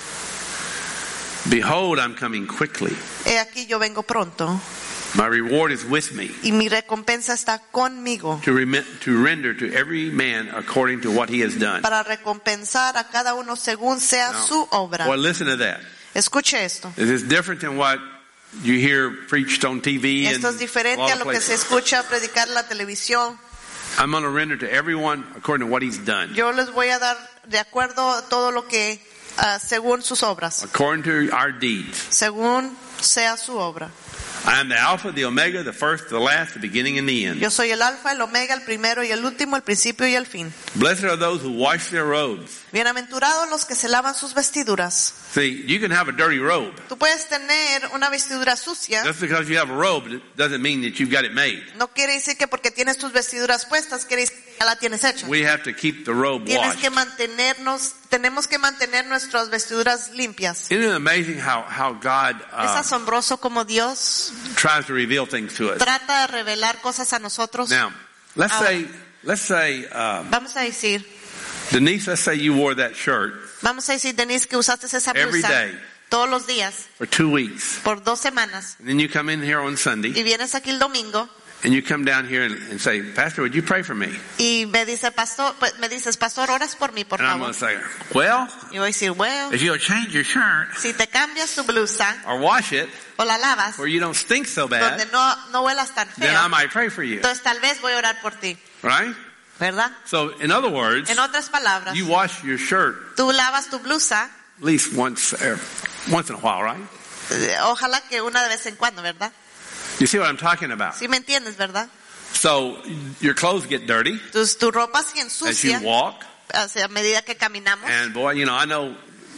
Behold, I'm coming quickly. He aquí yo vengo pronto My reward is with me y mi recompensa está conmigo to, remit, to render to every man according to what he has done. para recompensar a cada uno según sea Now, su obra. Well, listen to that. Escuche esto. This is different than what you hear preached on T V and Esto es diferente all a the lo que se places. escucha predicar en la televisión. I'm going to render to everyone according to what he's done. Yo les voy a dar de acuerdo a todo lo que, uh, según sus obras, According to our deeds. según sea su obra. I am the Alpha, the Omega, the first, the last, the beginning, and the end. Yo soy el alfa, el omega, el primero y el último, el principio y el fin. Blessed are those who wash their robes. Bienaventurados los que se lavan sus vestiduras. See, you can have a dirty robe. Tú puedes tener una vestidura sucia. Just because you have a robe it doesn't mean that you've got it made. No quiere decir que porque tienes tus vestiduras puestas, quiere decir que ya la tienes hecha. We have to keep the robe Tienes washed. que mantenernos, tenemos que mantener nuestras vestiduras limpias. Isn't it amazing how, how God Es uh, asombroso como Dios tries to reveal things to us? trata de revelar cosas a nosotros. Now, let's Ahora. say, let's say, uh, Vamos a decir, Denise, let's say you wore that shirt vamos a decir, Denise, que usaste esa Every blusa day. todos los días for two weeks. por dos semanas And then you come in here on Sunday y vienes aquí el domingo and you come down here and, and say, Pastor, would you pray for me? y me dice pastor, pues, me dices, pastor, oras por mí, por And I'm going favor. to say, well, Y voy a decir, well, if you'll change your shirt si te cambias tu blusa or wash it o la lavas where you don't stink so donde bad, no, no huelas tan then I feo, might pray for you. entonces tal vez voy a orar por ti, Right? ¿verdad? So, in other words, En otras palabras, you wash your shirt tú lavas tu blusa, at least once, er, once in a while, right? eh, ojalá que una de vez en cuando, ¿verdad? You see what I'm talking about? Sí me entiendes, ¿verdad? So, your clothes get dirty Tus, tu ropa se as you ensucia walk. a medida que caminamos. And boy, you know, I know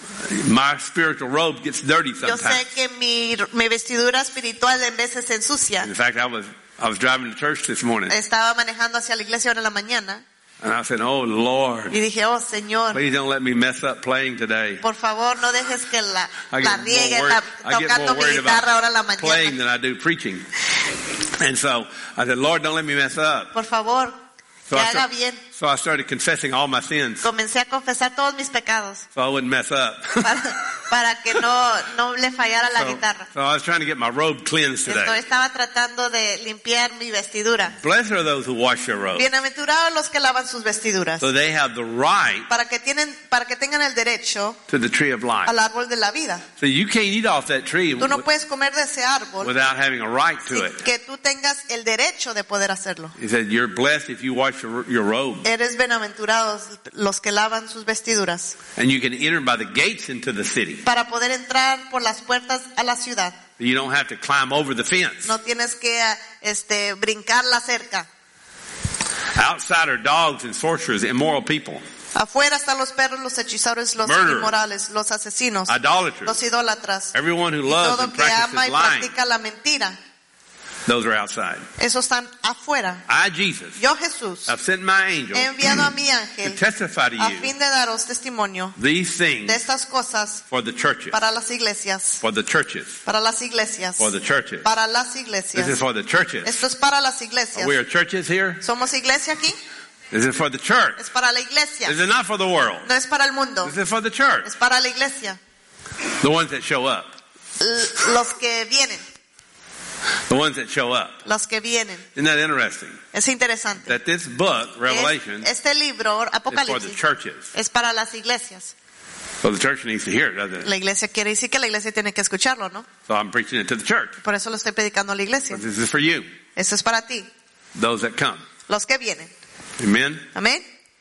my spiritual robe gets dirty Yo sé sometimes. que mi, mi vestidura espiritual en veces se ensucia. In fact, I was I was driving to church this morning, Estaba manejando hacia la iglesia ahora en la mañana and I said, "Oh Lord, y dije, oh Señor, please don't let me mess up playing today. por favor no dejes que la, I la get riegue more la- worried, I get tocando more mi worried guitarra ahora en la about playing mañana. than I do preaching." And so I said, "Lord, don't let me mess up." Por favor, So que I, haga start- bien. so I started confessing all my sins, Comencé a confesar todos mis pecados so I wouldn't mess up. para, para que no, no le fallara la so, guitarra. so I was trying to get my robe cleansed Esto, today. estaba tratando de limpiar mi vestidura. Blessed are those who wash their robes, Bienaventurados los que lavan sus vestiduras, so they have the right para que tienen, para que tengan el derecho to the tree of life. al árbol de la vida. So you can't eat off that tree Tú no w- puedes comer de ese árbol without having a right to sin it. que tú tengas el derecho de poder hacerlo. He said, "You're blessed if you wash your, your robe, Eres bienaventurados los que lavan sus vestiduras, and you can enter by the gates into the city. para poder entrar por las puertas a la ciudad. You don't have to climb over the fence. No tienes que este, brincar la cerca. Outside are dogs and sorcerers, immoral people, Afuera están los perros, los hechizadores, los Murderers. inmorales, los asesinos, idolaters, los idólatras, everyone who y loves todo and que ama y practices lying. practica la mentira. Those are outside. Esos están afuera. I, Jesus, Yo, Jesús, have sent my angel he enviado a mi to ángel testify to a you fin de daros testimonio these de things estas cosas for the churches, para las iglesias, for the churches, para las iglesias, for the churches. para las This is iglesias. for the churches. Esto es para las iglesias. We are churches here. ¿Somos iglesia aquí? This is for the church. Es para la iglesia. This is not for the world. No es para el mundo. This is for the church. Es para la iglesia. The ones that show up. L- Los que vienen. The ones that show up. Los que vienen. Isn't that interesting? Es interesante. That this book, Revelation, Es- Este libro, is for the Apocalipsis, churches. es para las iglesias. So the church needs to hear it, doesn't it? La iglesia quiere decir que la iglesia tiene que escucharlo, ¿no? So I'm preaching it to the church. Por eso lo estoy predicando a la iglesia. But this is for you, Esto es para ti. those that come. Los que vienen. Amen. Amén.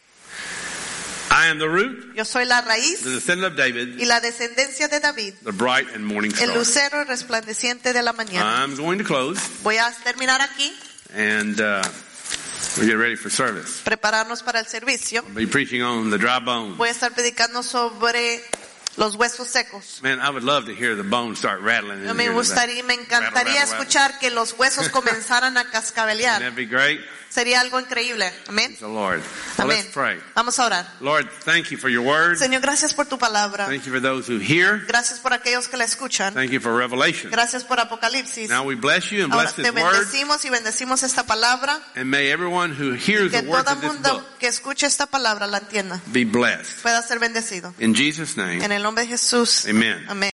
I am the root, Yo soy la raíz the descendant of David, y la descendencia de David, the bright and morning el star. lucero resplandeciente de la mañana. I'm going to close, Voy a terminar aquí, and uh, we get ready for service. prepararnos para el servicio. I'll be preaching on the dry bones. Voy a estar predicando sobre los huesos secos. Man, I would love to hear the bones start rattling. in Me here gustaría, me encantaría Rattle, rattle, escuchar que los huesos comenzaran a today. cascabelear. That'd be great. Sería algo increíble. Amén. Praise the Lord. Well, Amén. let's pray. Vamos a orar. Lord, thank you for your word. Señor, gracias por tu palabra. Thank you for those who hear. Gracias por aquellos que la escuchan. Thank you for revelation. Gracias por Apocalipsis. Now we bless you and Ahora bless te this word. bendecimos y bendecimos esta palabra. And may everyone who hears Que the words todo of this mundo book que escuche esta palabra la entienda. be blessed. Pueda ser bendecido. In Jesus' name, En el nombre de Jesús. amen. Amén.